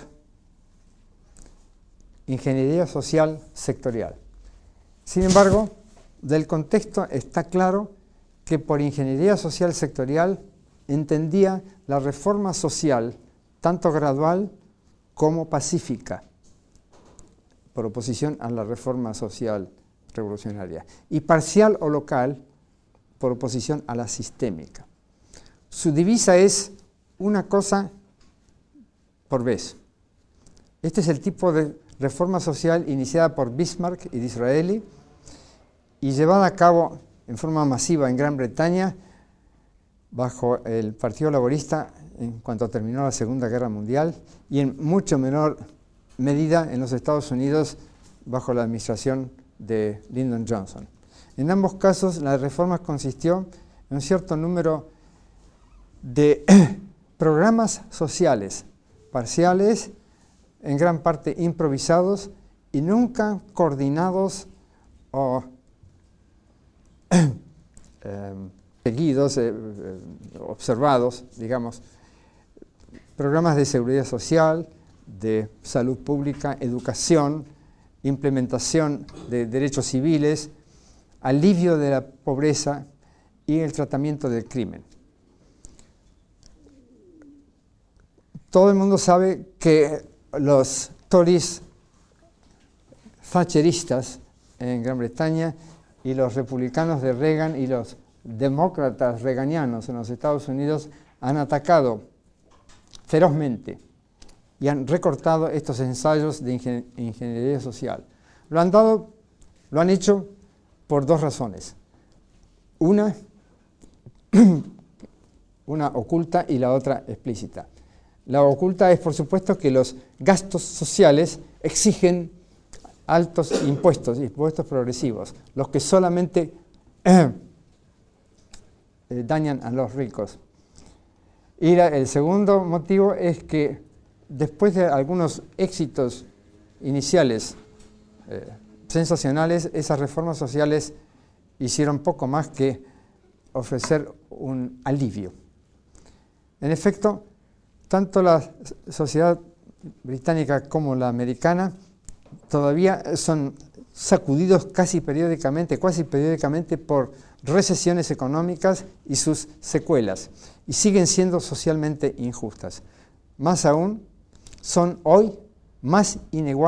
Speaker 1: ingeniería social sectorial. Sin embargo, del contexto está claro que por ingeniería social sectorial entendía la reforma social tanto gradual como pacífica, por oposición a la reforma social revolucionaria, y parcial o local, por oposición a la sistémica. Su divisa es una cosa por vez. Este es el tipo de reforma social iniciada por Bismarck y Disraeli y llevada a cabo en forma masiva en Gran Bretaña bajo el Partido Laborista en cuanto terminó la Segunda Guerra Mundial y en mucho menor medida en los Estados Unidos bajo la administración de Lyndon Johnson. En ambos casos, la reforma consistió en un cierto número de programas sociales parciales, en gran parte improvisados y nunca coordinados o seguidos, observados, digamos, programas de seguridad social, de salud pública, educación, implementación de derechos civiles, alivio de la pobreza y el tratamiento del crimen. Todo el mundo sabe que los Tories thatcheristas en Gran Bretaña y los republicanos de Reagan y los demócratas reaganianos en los Estados Unidos han atacado ferozmente y han recortado estos ensayos de ingeniería social. Lo han hecho por dos razones. Una oculta y la otra explícita. La oculta es, por supuesto, que los gastos sociales exigen altos impuestos progresivos, los que solamente dañan a los ricos. Y el segundo motivo es que después de algunos éxitos iniciales sensacionales, esas reformas sociales hicieron poco más que ofrecer un alivio. En efecto, tanto la sociedad británica como la americana todavía son sacudidos casi periódicamente por recesiones económicas y sus secuelas, y siguen siendo socialmente injustas. Más aún, son hoy más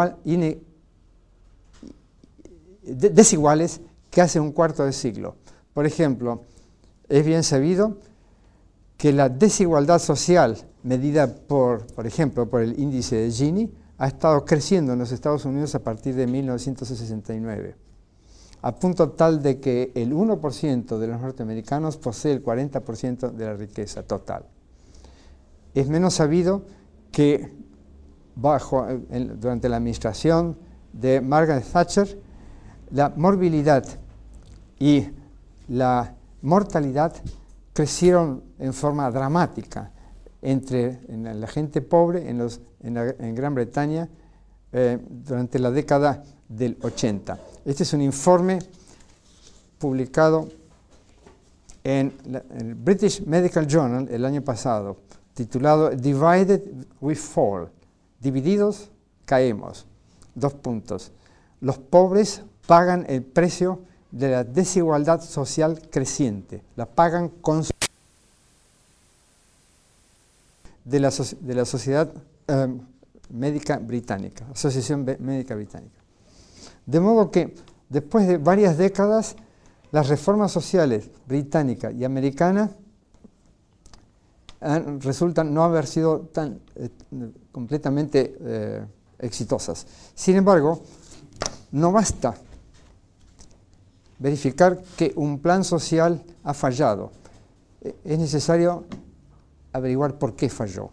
Speaker 1: desiguales que hace un cuarto de siglo. Por ejemplo, es bien sabido que la desigualdad social medida por ejemplo, por el índice de Gini, ha estado creciendo en los Estados Unidos a partir de 1969, a punto tal de que el 1% de los norteamericanos posee el 40% de la riqueza total. Es menos sabido que durante la administración de Margaret Thatcher, la morbilidad y la mortalidad crecieron en forma dramática en la gente pobre en Gran Bretaña durante la década del 80. Este es un informe publicado en el British Medical Journal el año pasado, titulado Divided we Fall, divididos caemos, : los pobres pagan el precio de la desigualdad social creciente, la pagan con de la Sociedad Médica Británica, Asociación Médica Británica. De modo que después de varias décadas, las reformas sociales británica y americana resultan no haber sido tan completamente exitosas. Sin embargo, no basta verificar que un plan social ha fallado. Es necesario averiguar por qué falló.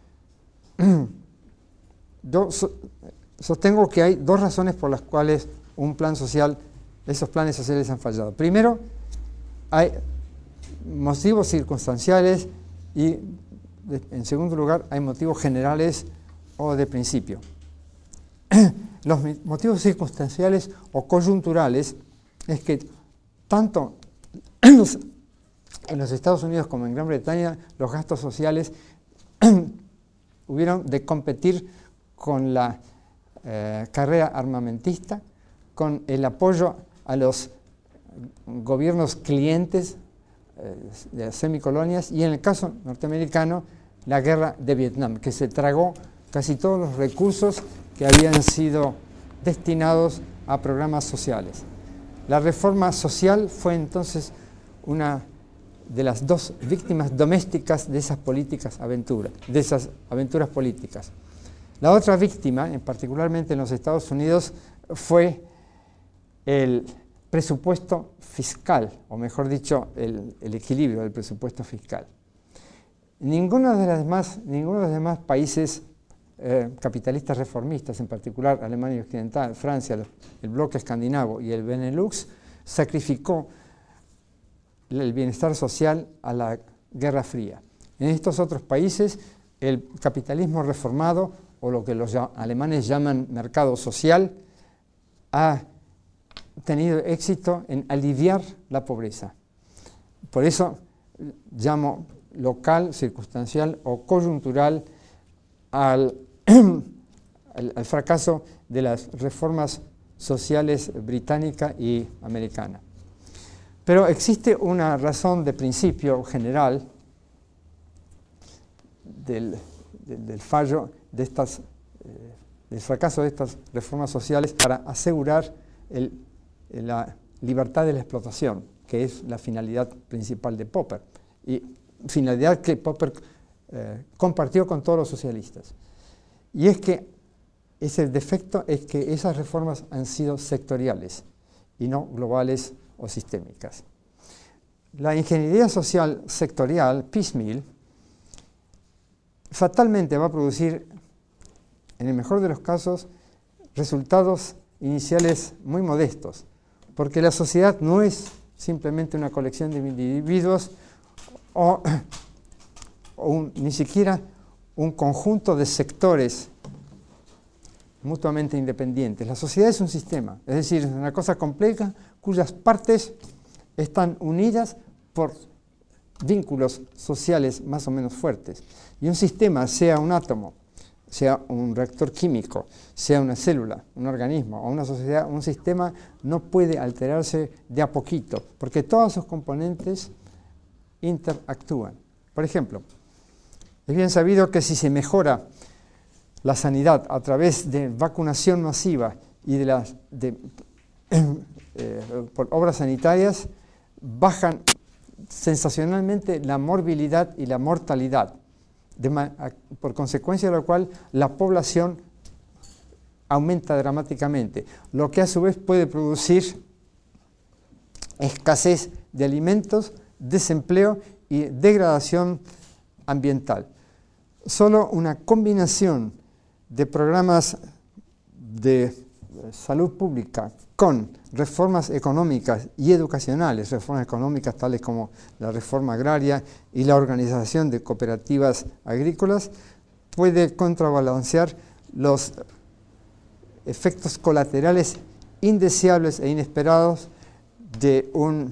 Speaker 1: Yo sostengo que hay dos razones por las cuales esos planes sociales han fallado. Primero, hay motivos circunstanciales y, en segundo lugar, hay motivos generales o de principio. Los motivos circunstanciales o coyunturales es que tanto en los Estados Unidos como en Gran Bretaña los gastos sociales hubieron de competir con la carrera armamentista, con el apoyo a los gobiernos clientes de las semicolonias y, en el caso norteamericano, la guerra de Vietnam, que se tragó casi todos los recursos que habían sido destinados a programas sociales. La reforma social fue entonces una de las dos víctimas domésticas de esas aventuras políticas. La otra víctima, particularmente en los Estados Unidos, fue el presupuesto fiscal, o mejor dicho, el equilibrio del presupuesto fiscal. Ninguno de los demás países capitalistas reformistas, en particular Alemania Occidental, Francia, el bloque escandinavo y el Benelux, sacrificó el bienestar social a la Guerra Fría. En estos otros países, el capitalismo reformado, o lo que los alemanes llaman mercado social, ha tenido éxito en aliviar la pobreza. por eso llamo local, circunstancial o coyuntural al fracaso de las reformas sociales británica y americana. Pero existe una razón de principio general del fallo de estas, del fracaso de estas reformas sociales para asegurar la libertad de la explotación, que es la finalidad principal de Popper, y finalidad que Popper compartió con todos los socialistas. Y es que ese defecto es que esas reformas han sido sectoriales y no globales o sistémicas. La ingeniería social sectorial, piecemeal, fatalmente va a producir, en el mejor de los casos, resultados iniciales muy modestos, porque la sociedad no es simplemente una colección de individuos ni siquiera un conjunto de sectores mutuamente independientes. La sociedad es un sistema, es decir, es una cosa compleja cuyas partes están unidas por vínculos sociales más o menos fuertes. Y un sistema, sea un átomo, sea un reactor químico, sea una célula, un organismo o una sociedad, un sistema no puede alterarse de a poquito, porque todos sus componentes interactúan. Por ejemplo, es bien sabido que si se mejora la sanidad a través de vacunación masiva y por obras sanitarias, bajan sensacionalmente la morbilidad y la mortalidad, por consecuencia de lo cual la población aumenta dramáticamente, lo que a su vez puede producir escasez de alimentos, desempleo y degradación ambiental. Solo una combinación de programas de salud pública con reformas económicas y educacionales, reformas económicas tales como la reforma agraria y la organización de cooperativas agrícolas, puede contrabalancear los efectos colaterales indeseables e inesperados de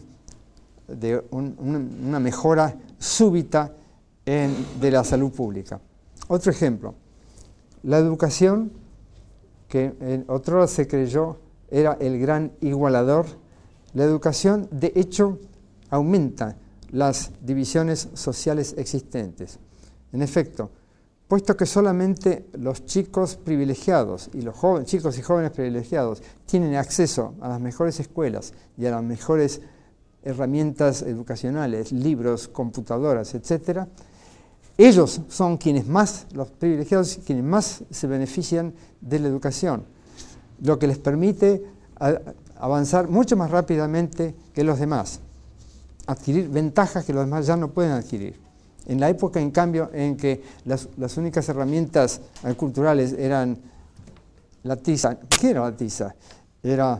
Speaker 1: una mejora súbita de la salud pública. Otro ejemplo, la educación, que otrora se creyó era el gran igualador, la educación de hecho aumenta las divisiones sociales existentes. En efecto, puesto que solamente los chicos privilegiados y los chicos y jóvenes privilegiados tienen acceso a las mejores escuelas y a las mejores herramientas educacionales, libros, computadoras, etc., ellos son quienes más, los privilegiados, quienes más se benefician de la educación, lo que les permite avanzar mucho más rápidamente que los demás, adquirir ventajas que los demás ya no pueden adquirir. En la época, en cambio, en que las únicas herramientas culturales eran la tiza. ¿Qué era la tiza? Era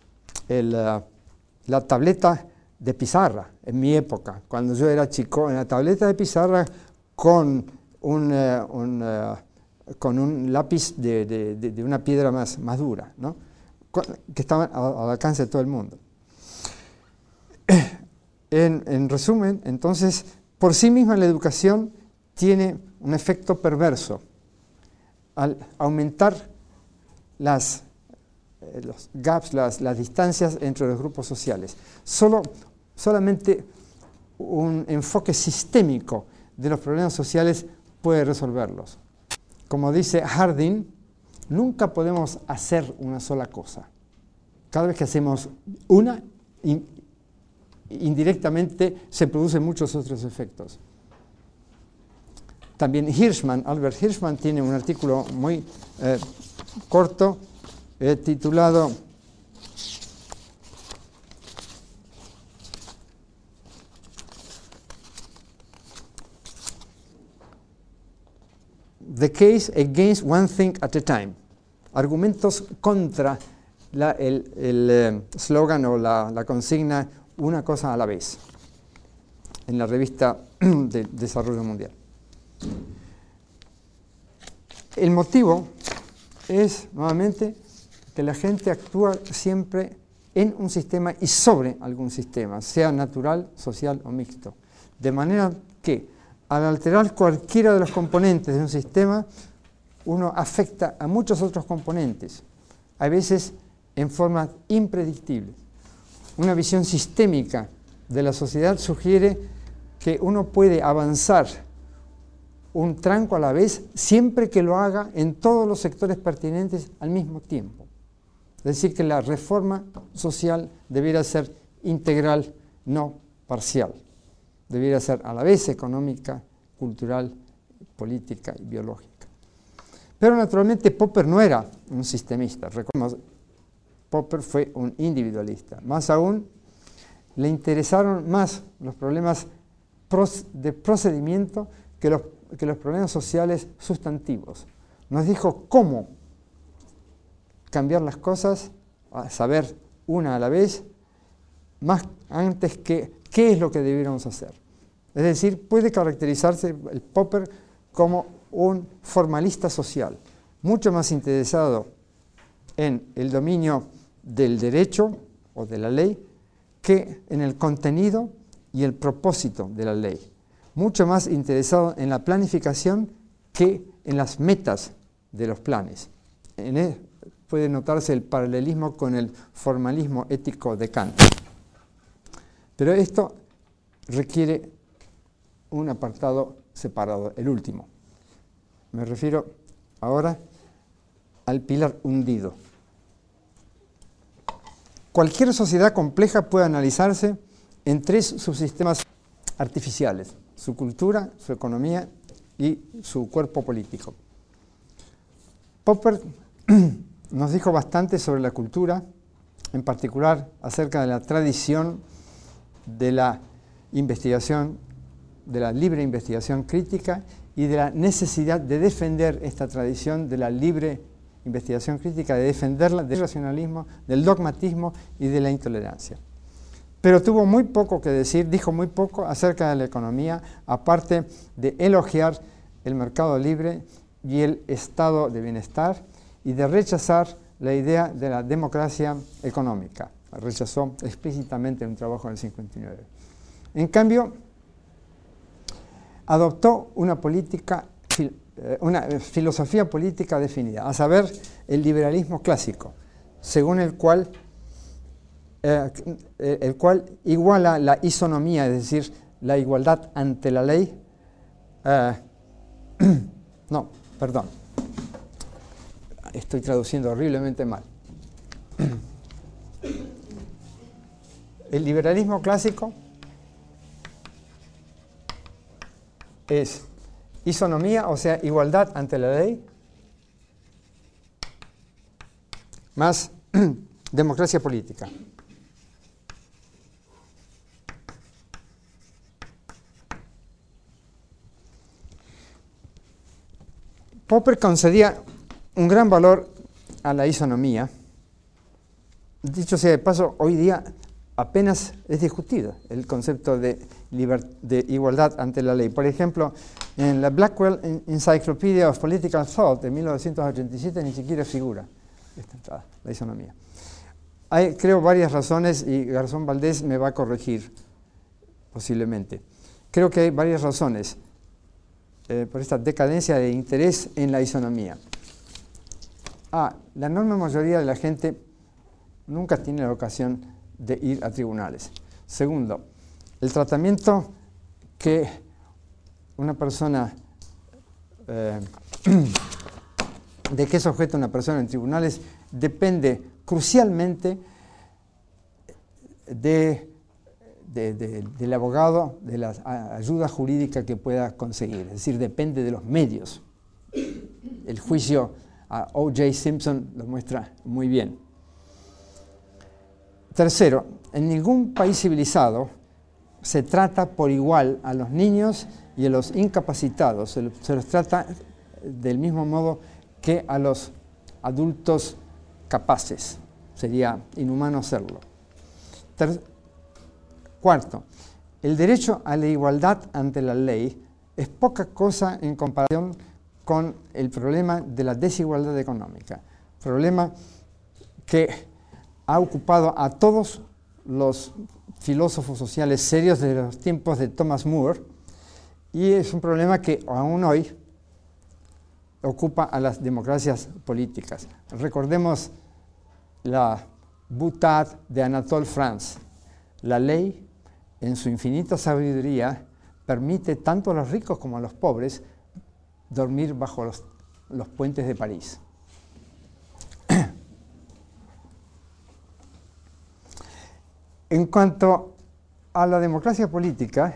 Speaker 1: la tableta de pizarra, en mi época. Cuando yo era chico, en la tableta de pizarra con un lápiz de una piedra más dura, ¿no? Que estaba al alcance de todo el mundo. En resumen, entonces, por sí misma la educación tiene un efecto perverso al aumentar los gaps, las distancias entre los grupos sociales. Solamente un enfoque sistémico de los problemas sociales puede resolverlos. Como dice Harding, nunca podemos hacer una sola cosa. Cada vez que hacemos una, indirectamente se producen muchos otros efectos. También Albert Hirschman tiene un artículo muy corto titulado The Case Against One Thing at a Time. Argumentos contra el slogan o la consigna una cosa a la vez, en la revista de Desarrollo Mundial. El motivo es, nuevamente, que la gente actúa siempre en un sistema y sobre algún sistema, sea natural, social o mixto. De manera que, al alterar cualquiera de los componentes de un sistema, uno afecta a muchos otros componentes, a veces en forma impredictible. Una visión sistémica de la sociedad sugiere que uno puede avanzar un tranco a la vez siempre que lo haga en todos los sectores pertinentes al mismo tiempo. Es decir, que la reforma social debiera ser integral, no parcial. Debiera ser a la vez económica, cultural, política y biológica. Pero naturalmente Popper no era un sistemista. Recordemos, Popper fue un individualista. Más aún, le interesaron más los problemas de procedimiento que los problemas sociales sustantivos. Nos dijo cómo cambiar las cosas, a saber una a la vez, más antes que qué es lo que debiéramos hacer. Es decir, puede caracterizarse el Popper como un formalista social, mucho más interesado en el dominio del derecho o de la ley que en el contenido y el propósito de la ley, mucho más interesado en la planificación que en las metas de los planes. Puede notarse el paralelismo con el formalismo ético de Kant. Pero esto requiere un apartado separado, el último. Me refiero ahora al pilar hundido. Cualquier sociedad compleja puede analizarse en tres subsistemas artificiales: su cultura, su economía y su cuerpo político. Popper nos dijo bastante sobre la cultura, en particular acerca de la tradición de la investigación, de la libre investigación crítica y de la necesidad de defender esta tradición de la libre investigación crítica, de defenderla del racionalismo, del dogmatismo y de la intolerancia. Pero tuvo muy poco que decir, dijo muy poco acerca de la economía, aparte de elogiar el mercado libre y el estado de bienestar y de rechazar la idea de la democracia económica. La rechazó explícitamente en un trabajo en el 59. En cambio, adoptó una filosofía política definida, a saber, el liberalismo clásico, según el cual iguala la isonomía, es decir, la igualdad ante la ley. No, perdón. Estoy traduciendo horriblemente mal. El liberalismo clásico es isonomía, o sea, igualdad ante la ley, más democracia política. Popper concedía un gran valor a la isonomía. Dicho sea de paso, hoy día apenas es discutido el concepto de igualdad ante la ley. Por ejemplo, en la Blackwell Encyclopedia of Political Thought de 1987 ni siquiera figura esta entrada, la isonomía. Hay, creo, varias razones, y Garzón Valdés me va a corregir posiblemente. Creo que hay varias razones por esta decadencia de interés en la isonomía. La enorme mayoría de la gente nunca tiene la ocasión de ir a tribunales. Segundo, el tratamiento que una persona, de qué es objeto una persona en tribunales, depende crucialmente del abogado, de la ayuda jurídica que pueda conseguir. Es decir, depende de los medios. El juicio a O.J. Simpson lo muestra muy bien. Tercero, en ningún país civilizado se trata por igual a los niños y a los incapacitados. Se los trata del mismo modo que a los adultos capaces. Sería inhumano hacerlo. Cuarto, el derecho a la igualdad ante la ley es poca cosa en comparación con el problema de la desigualdad económica. Problema que ha ocupado a todos los filósofos sociales serios de los tiempos de Thomas More, y es un problema que aún hoy ocupa a las democracias políticas. Recordemos la boutade de Anatole France. La ley, en su infinita sabiduría, permite tanto a los ricos como a los pobres dormir bajo los puentes de París. En cuanto a la democracia política,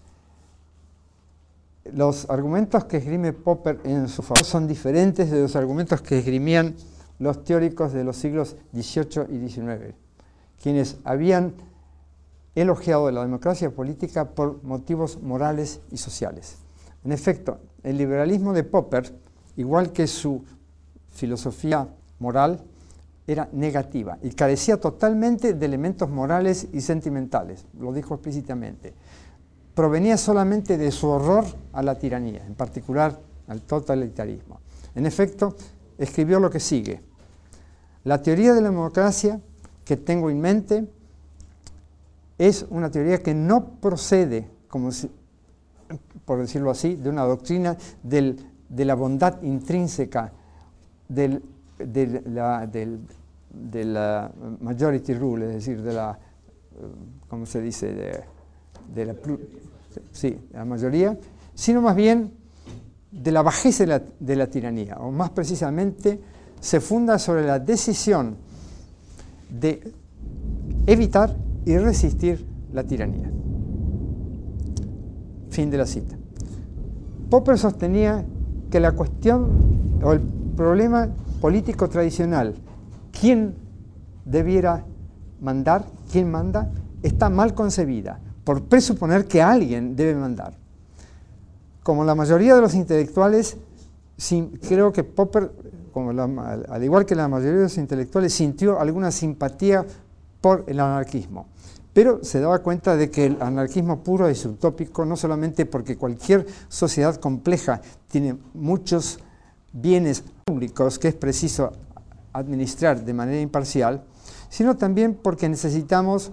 Speaker 1: los argumentos que esgrime Popper en su favor son diferentes de los argumentos que esgrimían los teóricos de los siglos XVIII y XIX, quienes habían elogiado la democracia política por motivos morales y sociales. En efecto, el liberalismo de Popper, igual que su filosofía moral, era negativa y carecía totalmente de elementos morales y sentimentales, lo dijo explícitamente. Provenía solamente de su horror a la tiranía, en particular al totalitarismo. En efecto, escribió lo que sigue: la teoría de la democracia que tengo en mente es una teoría que no procede, por decirlo así, de una doctrina de la bondad intrínseca de la majority rule, es decir, de la, ¿cómo se dice?, de la mayoría, sino más bien de la bajeza de la tiranía, o más precisamente se funda sobre la decisión de evitar y resistir la tiranía. Fin de la cita. Popper sostenía que la cuestión o el problema político tradicional, quién debiera mandar, quién manda, está mal concebida, por presuponer que alguien debe mandar. Como la mayoría de los intelectuales, creo que Popper, al igual que la mayoría de los intelectuales, sintió alguna simpatía por el anarquismo, pero se daba cuenta de que el anarquismo puro es utópico, no solamente porque cualquier sociedad compleja tiene muchos bienes públicos que es preciso administrar de manera imparcial, sino también porque necesitamos,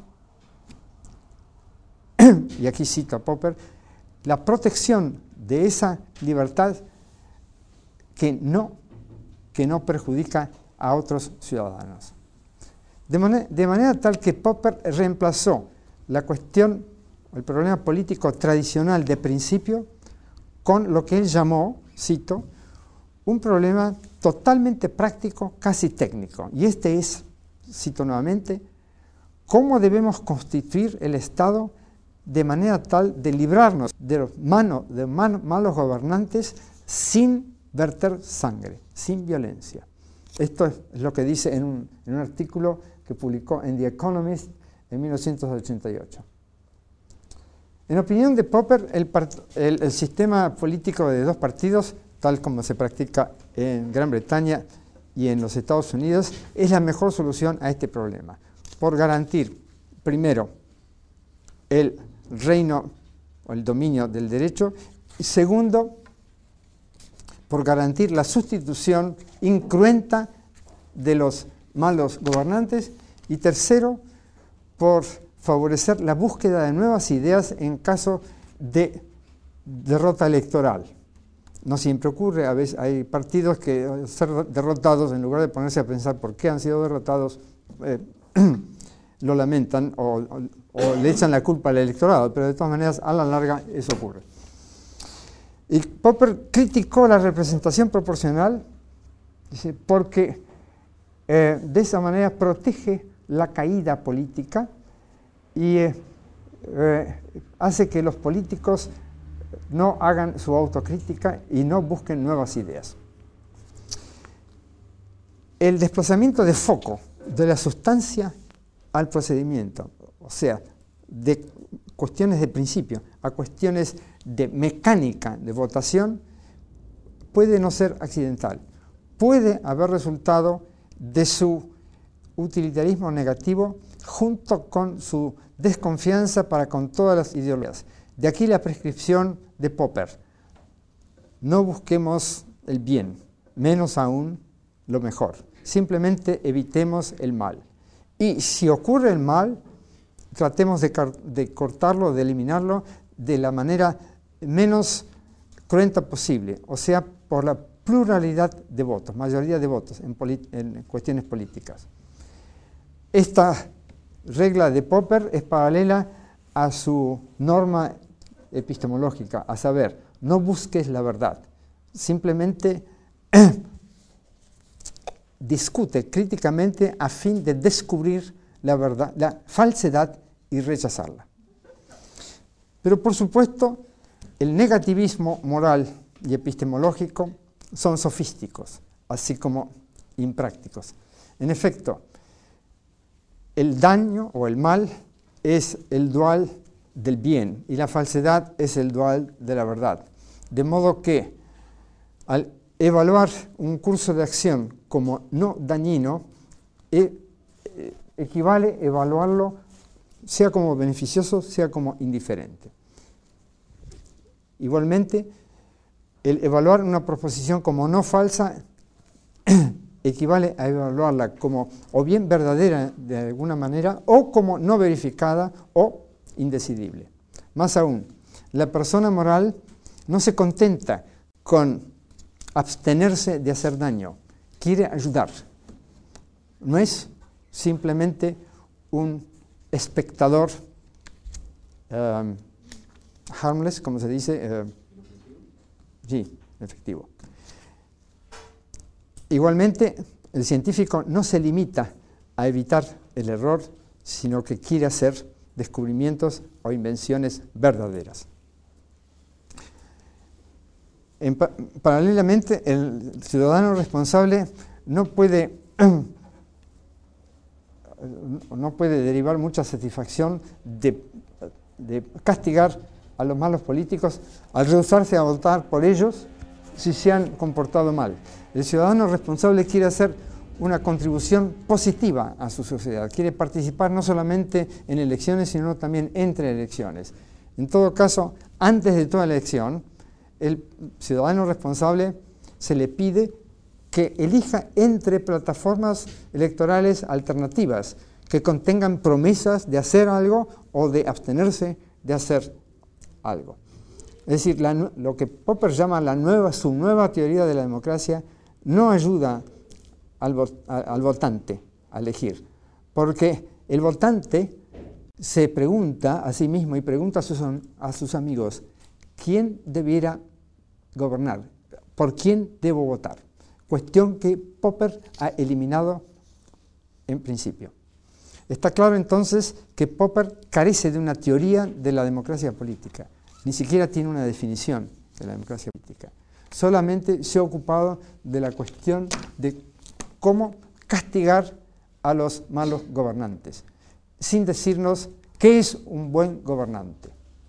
Speaker 1: y aquí cito a Popper, la protección de esa libertad que no perjudica a otros ciudadanos. De manera tal que Popper reemplazó la cuestión, el problema político tradicional de principio, con lo que él llamó, cito, un problema totalmente práctico, casi técnico. Y este es, cito nuevamente, cómo debemos constituir el Estado de manera tal de librarnos de los malos gobernantes sin verter sangre, sin violencia. Esto es lo que dice en un artículo que publicó en The Economist en 1988. En opinión de Popper, el sistema político de dos partidos, tal como se practica en Gran Bretaña y en los Estados Unidos, es la mejor solución a este problema, por garantir, primero, el reino o el dominio del derecho, y segundo, por garantir la sustitución incruenta de los malos gobernantes, y tercero, por favorecer la búsqueda de nuevas ideas en caso de derrota electoral. No siempre ocurre, a veces hay partidos que al ser derrotados, en lugar de ponerse a pensar por qué han sido derrotados, lo lamentan o le echan la culpa al electorado, pero de todas maneras a la larga eso ocurre. Y Popper criticó la representación proporcional, dice, porque de esa manera protege la caída política y hace que los políticos no hagan su autocrítica y no busquen nuevas ideas. El desplazamiento de foco de la sustancia al procedimiento, o sea, de cuestiones de principio a cuestiones de mecánica de votación, puede no ser accidental, puede haber resultado de su utilitarismo negativo junto con su desconfianza para con todas las ideologías. De aquí la prescripción de Popper: no busquemos el bien, menos aún lo mejor, simplemente evitemos el mal. y si ocurre el mal, tratemos de cortarlo, de eliminarlo de la manera menos cruenta posible, o sea, por la pluralidad de votos, mayoría de votos en cuestiones políticas. Esta regla de Popper es paralela a su norma epistemológica, a saber, no busques la verdad, simplemente discute críticamente a fin de descubrir la verdad, la falsedad y rechazarla. Pero por supuesto, el negativismo moral y epistemológico son sofísticos, así como imprácticos. En efecto, el daño o el mal es el dual del bien y la falsedad es el dual de la verdad. De modo que al evaluar un curso de acción como no dañino, equivale a evaluarlo sea como beneficioso, sea como indiferente. Igualmente, el evaluar una proposición como no falsa equivale a evaluarla como o bien verdadera de alguna manera o como no verificada o indecidible. Más aún, la persona moral no se contenta con abstenerse de hacer daño, quiere ayudar. No es simplemente un espectador harmless, como se dice, sí, efectivo. Igualmente, el científico no se limita a evitar el error, sino que quiere hacer descubrimientos o invenciones verdaderas. Paralelamente, el ciudadano responsable no puede derivar mucha satisfacción de castigar a los malos políticos al rehusarse a votar por ellos si se han comportado mal. El ciudadano responsable quiere hacer una contribución positiva a su sociedad, quiere participar no solamente en elecciones, sino también entre elecciones. En todo caso, antes de toda elección, el ciudadano responsable se le pide que elija entre plataformas electorales alternativas que contengan promesas de hacer algo o de abstenerse de hacer algo. Es decir, lo que Popper llama su nueva teoría de la democracia no ayuda al votante a elegir, porque el votante se pregunta a sí mismo y pregunta a sus amigos, ¿quién debiera gobernar? ¿Por quién debo votar? Cuestión que Popper ha eliminado en principio. Está claro entonces que Popper carece de una teoría de la democracia política, ni siquiera tiene una definición de la democracia política. Solamente se ha ocupado de la cuestión de cómo castigar a los malos gobernantes, sin decirnos qué es un buen gobernante.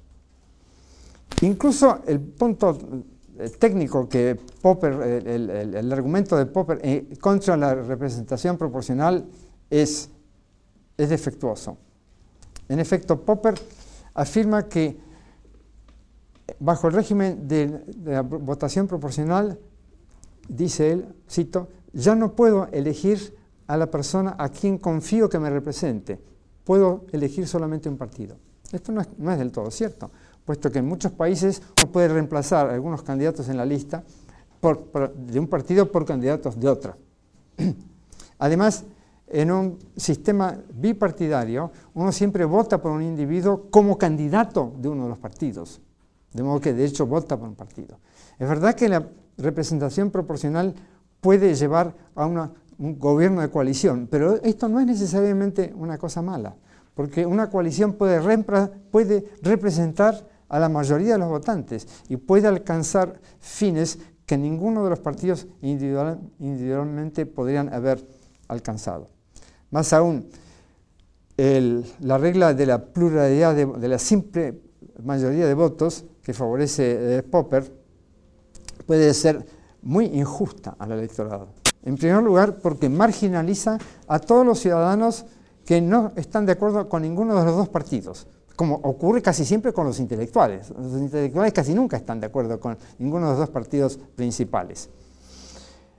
Speaker 1: Incluso el punto técnico que Popper, el argumento de Popper contra la representación proporcional es defectuoso. En efecto, Popper afirma que bajo el régimen de la votación proporcional, dice él, cito, ya no puedo elegir a la persona a quien confío que me represente, puedo elegir solamente un partido. Esto no es del todo cierto, puesto que en muchos países uno puede reemplazar a algunos candidatos en la lista de un partido por candidatos de otra. Además, en un sistema bipartidario, uno siempre vota por un individuo como candidato de uno de los partidos, de modo que de hecho vota por un partido. Es verdad que la representación proporcional puede llevar a un gobierno de coalición, pero esto no es necesariamente una cosa mala, porque una coalición puede representar a la mayoría de los votantes y puede alcanzar fines que ninguno de los partidos individualmente podrían haber alcanzado. Más aún, la regla de la pluralidad de la simple mayoría de votos que favorece Popper puede ser muy injusta al electorado. En primer lugar, porque marginaliza a todos los ciudadanos que no están de acuerdo con ninguno de los dos partidos, como ocurre casi siempre con los intelectuales. Los intelectuales casi nunca están de acuerdo con ninguno de los dos partidos principales.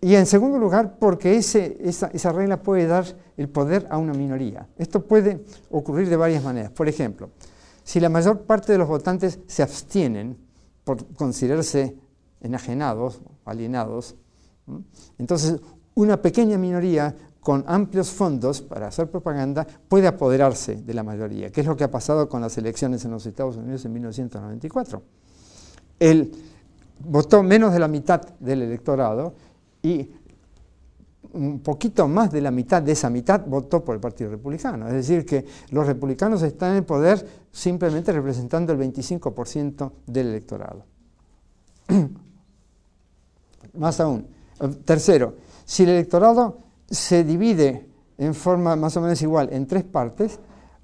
Speaker 1: Y en segundo lugar, porque esa regla puede dar el poder a una minoría. Esto puede ocurrir de varias maneras. Por ejemplo, si la mayor parte de los votantes se abstienen por considerarse enajenados, alienados, entonces una pequeña minoría con amplios fondos para hacer propaganda puede apoderarse de la mayoría, que es lo que ha pasado con las elecciones en los Estados Unidos en 1994. Él votó menos de la mitad del electorado y un poquito más de la mitad de esa mitad votó por el Partido Republicano. Es decir, que los republicanos están en el poder simplemente representando el 25% del electorado. Más aún. Tercero, si el electorado se divide en forma más o menos igual en tres partes,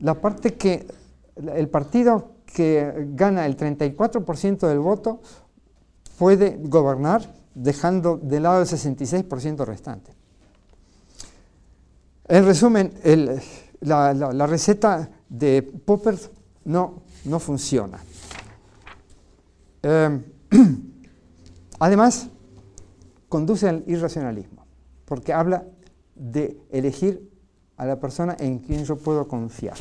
Speaker 1: el partido que gana el 34% del voto puede gobernar dejando de lado el 66% restante. En resumen, la receta de Popper no funciona. Además, conduce al irracionalismo, porque habla de elegir a la persona en quien yo puedo confiar.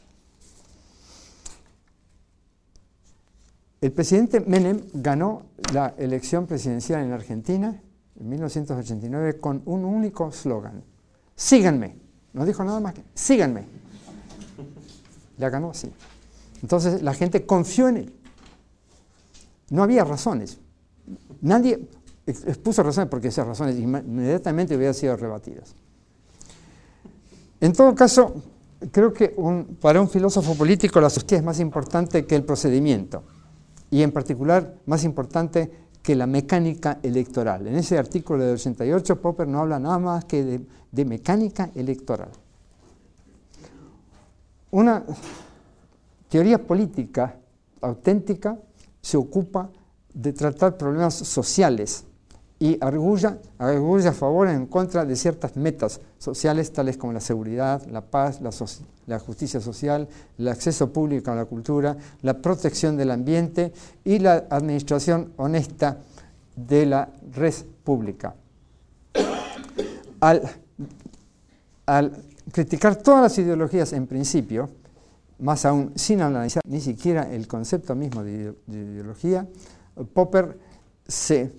Speaker 1: El presidente Menem ganó la elección presidencial en Argentina en 1989 con un único eslogan: síganme. No dijo nada más que síganme. La ganó así. Entonces la gente confió en él. No había razones. Nadie expuso razones, porque esas razones inmediatamente hubieran sido rebatidas. En todo caso, creo que para un filósofo político la justicia es más importante que el procedimiento, y en particular más importante que la mecánica electoral. En ese artículo del 88, Popper no habla nada más que de mecánica electoral. Una teoría política auténtica se ocupa de tratar problemas sociales y argulla a favor o en contra de ciertas metas sociales, tales como la seguridad, la paz, la justicia social, el acceso público a la cultura, la protección del ambiente y la administración honesta de la res pública. Al criticar todas las ideologías en principio, más aún sin analizar ni siquiera el concepto mismo de ideología, Popper se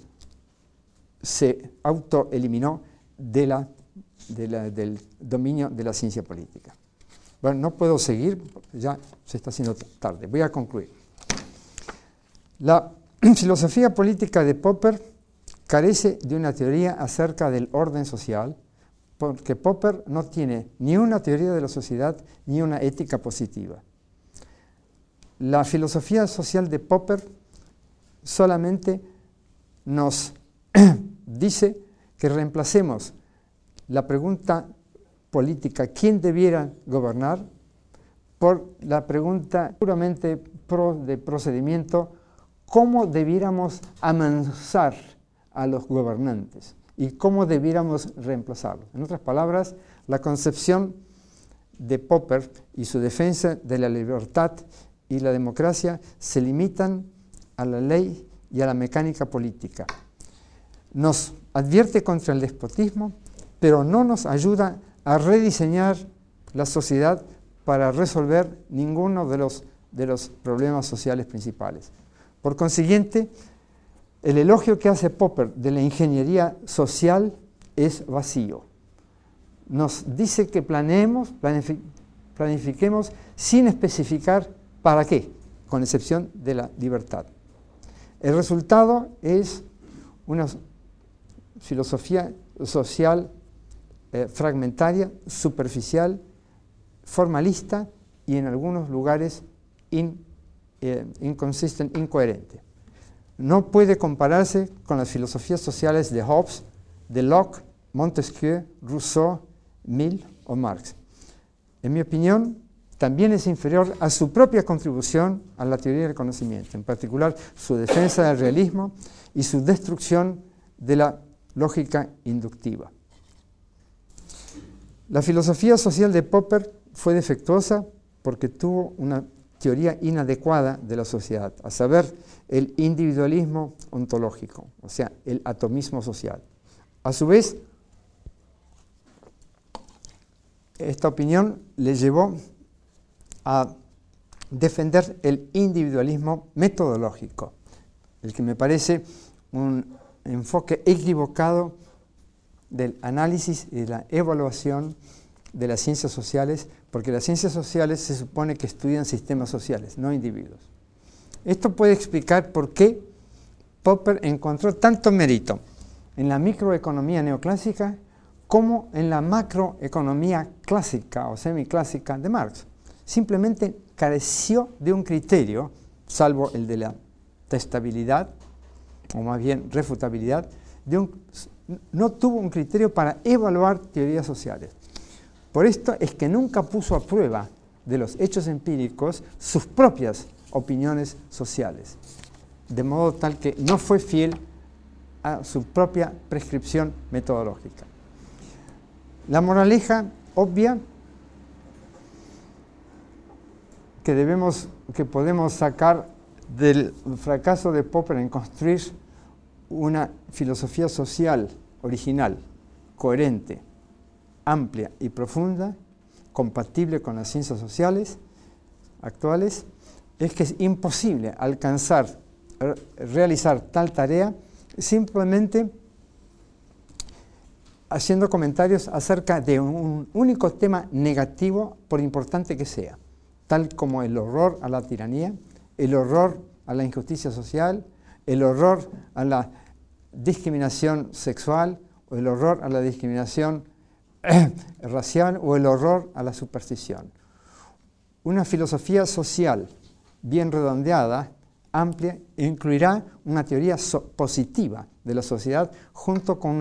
Speaker 1: autoeliminó del dominio de la ciencia política. Bueno, no puedo seguir, ya se está haciendo tarde. Voy a concluir. La filosofía política de Popper carece de una teoría acerca del orden social, porque Popper no tiene ni una teoría de la sociedad ni una ética positiva. La filosofía social de Popper solamente nos dice que reemplacemos la pregunta política ¿quién debiera gobernar? Por la pregunta puramente de procedimiento ¿cómo debiéramos amansar a los gobernantes? ¿Y cómo debiéramos reemplazarlos? En otras palabras, la concepción de Popper y su defensa de la libertad y la democracia se limitan a la ley y a la mecánica política. Nos advierte contra el despotismo, pero no nos ayuda a rediseñar la sociedad para resolver ninguno de los problemas sociales principales. Por consiguiente, el elogio que hace Popper de la ingeniería social es vacío. Nos dice que planifiquemos sin especificar para qué, con excepción de la libertad. El resultado es una filosofía social fragmentaria, superficial, formalista y en algunos lugares inconsistente, incoherente. No puede compararse con las filosofías sociales de Hobbes, de Locke, Montesquieu, Rousseau, Mill o Marx. En mi opinión, también es inferior a su propia contribución a la teoría del conocimiento, en particular su defensa del realismo y su destrucción de la lógica inductiva. La filosofía social de Popper fue defectuosa porque tuvo una teoría inadecuada de la sociedad, a saber, el individualismo ontológico, o sea, el atomismo social. A su vez, esta opinión le llevó a defender el individualismo metodológico, el que me parece un enfoque equivocado del análisis y de la evaluación de las ciencias sociales, porque las ciencias sociales se supone que estudian sistemas sociales, no individuos. Esto puede explicar por qué Popper encontró tanto mérito en la microeconomía neoclásica como en la macroeconomía clásica o semiclásica de Marx. Simplemente careció de un criterio, salvo el de la testabilidad, o más bien refutabilidad, no tuvo un criterio para evaluar teorías sociales. Por esto es que nunca puso a prueba de los hechos empíricos sus propias opiniones sociales, de modo tal que no fue fiel a su propia prescripción metodológica. La moraleja obvia que podemos sacar del fracaso de Popper en construir una filosofía social original, coherente, amplia y profunda, compatible con las ciencias sociales actuales, es que es imposible realizar tal tarea simplemente haciendo comentarios acerca de un único tema negativo, por importante que sea, tal como el horror a la tiranía, el horror a la injusticia social, el horror a la discriminación sexual, o el horror a la discriminación racial, o el horror a la superstición. Una filosofía social bien redondeada, amplia, incluirá una teoría positiva de la sociedad junto con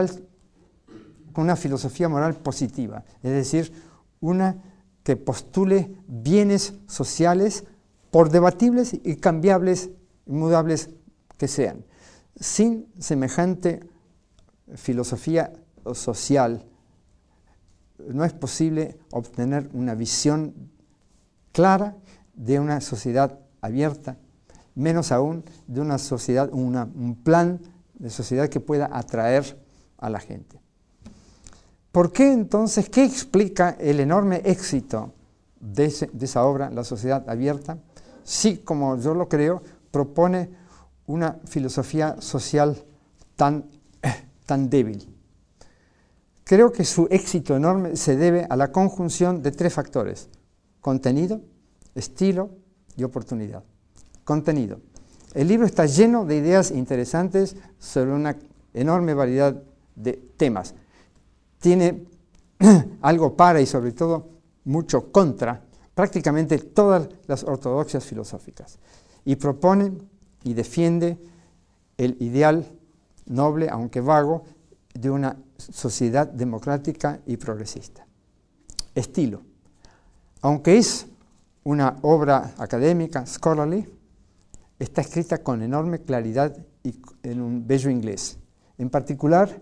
Speaker 1: una filosofía moral positiva, es decir, una que postule bienes sociales por debatibles y cambiables, mudables que sean. Sin semejante filosofía social no es posible obtener una visión clara de una sociedad abierta, menos aún de una sociedad, un plan de sociedad que pueda atraer a la gente. ¿Por qué entonces, qué explica el enorme éxito de esa obra, La Sociedad Abierta? Sí, como yo lo creo, propone una filosofía social tan débil. Creo que su éxito enorme se debe a la conjunción de tres factores: contenido, estilo y oportunidad. Contenido. El libro está lleno de ideas interesantes sobre una enorme variedad de temas. Tiene algo para y sobre todo mucho contra prácticamente todas las ortodoxias filosóficas, y propone y defiende el ideal noble, aunque vago, de una sociedad democrática y progresista. Estilo. Aunque es una obra académica, scholarly, está escrita con enorme claridad y en un bello inglés. En particular,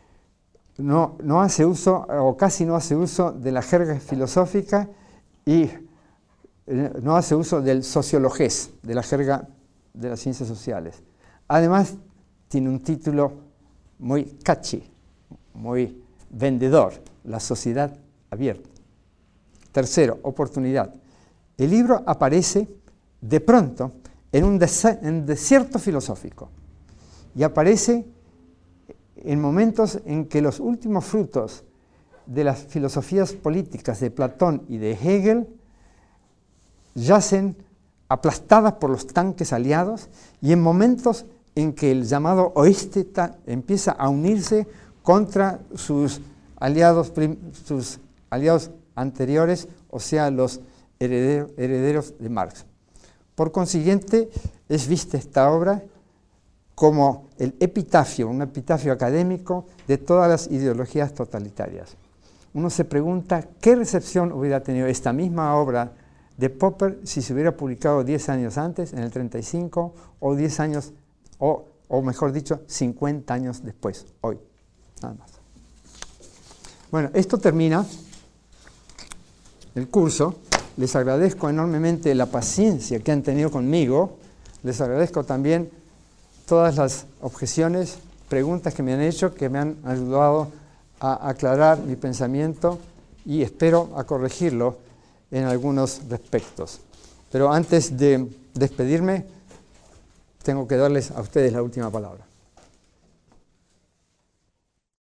Speaker 1: no hace uso, o casi no hace uso, de la jerga filosófica y no hace uso del sociologés, de la jerga de las ciencias sociales. Además, tiene un título muy catchy, muy vendedor: La Sociedad Abierta. Tercero, oportunidad. El libro aparece de pronto en un desierto filosófico, y aparece en momentos en que los últimos frutos de las filosofías políticas de Platón y de Hegel yacen aplastadas por los tanques aliados, y en momentos en que el llamado oeste empieza a unirse contra sus aliados anteriores, o sea, los herederos de Marx. Por consiguiente, es vista esta obra como el epitafio, un epitafio académico de todas las ideologías totalitarias. Uno se pregunta qué recepción hubiera tenido esta misma obra de Popper si se hubiera publicado 10 años antes, en el 35, o 10 años, o mejor dicho, 50 años después, hoy, nada más. Bueno, esto termina el curso. Les agradezco enormemente la paciencia que han tenido conmigo. Les agradezco también todas las objeciones preguntas que me han hecho, que me han ayudado a aclarar mi pensamiento y espero a corregirlo en algunos aspectos. Pero antes de despedirme, tengo que darles a ustedes la última palabra.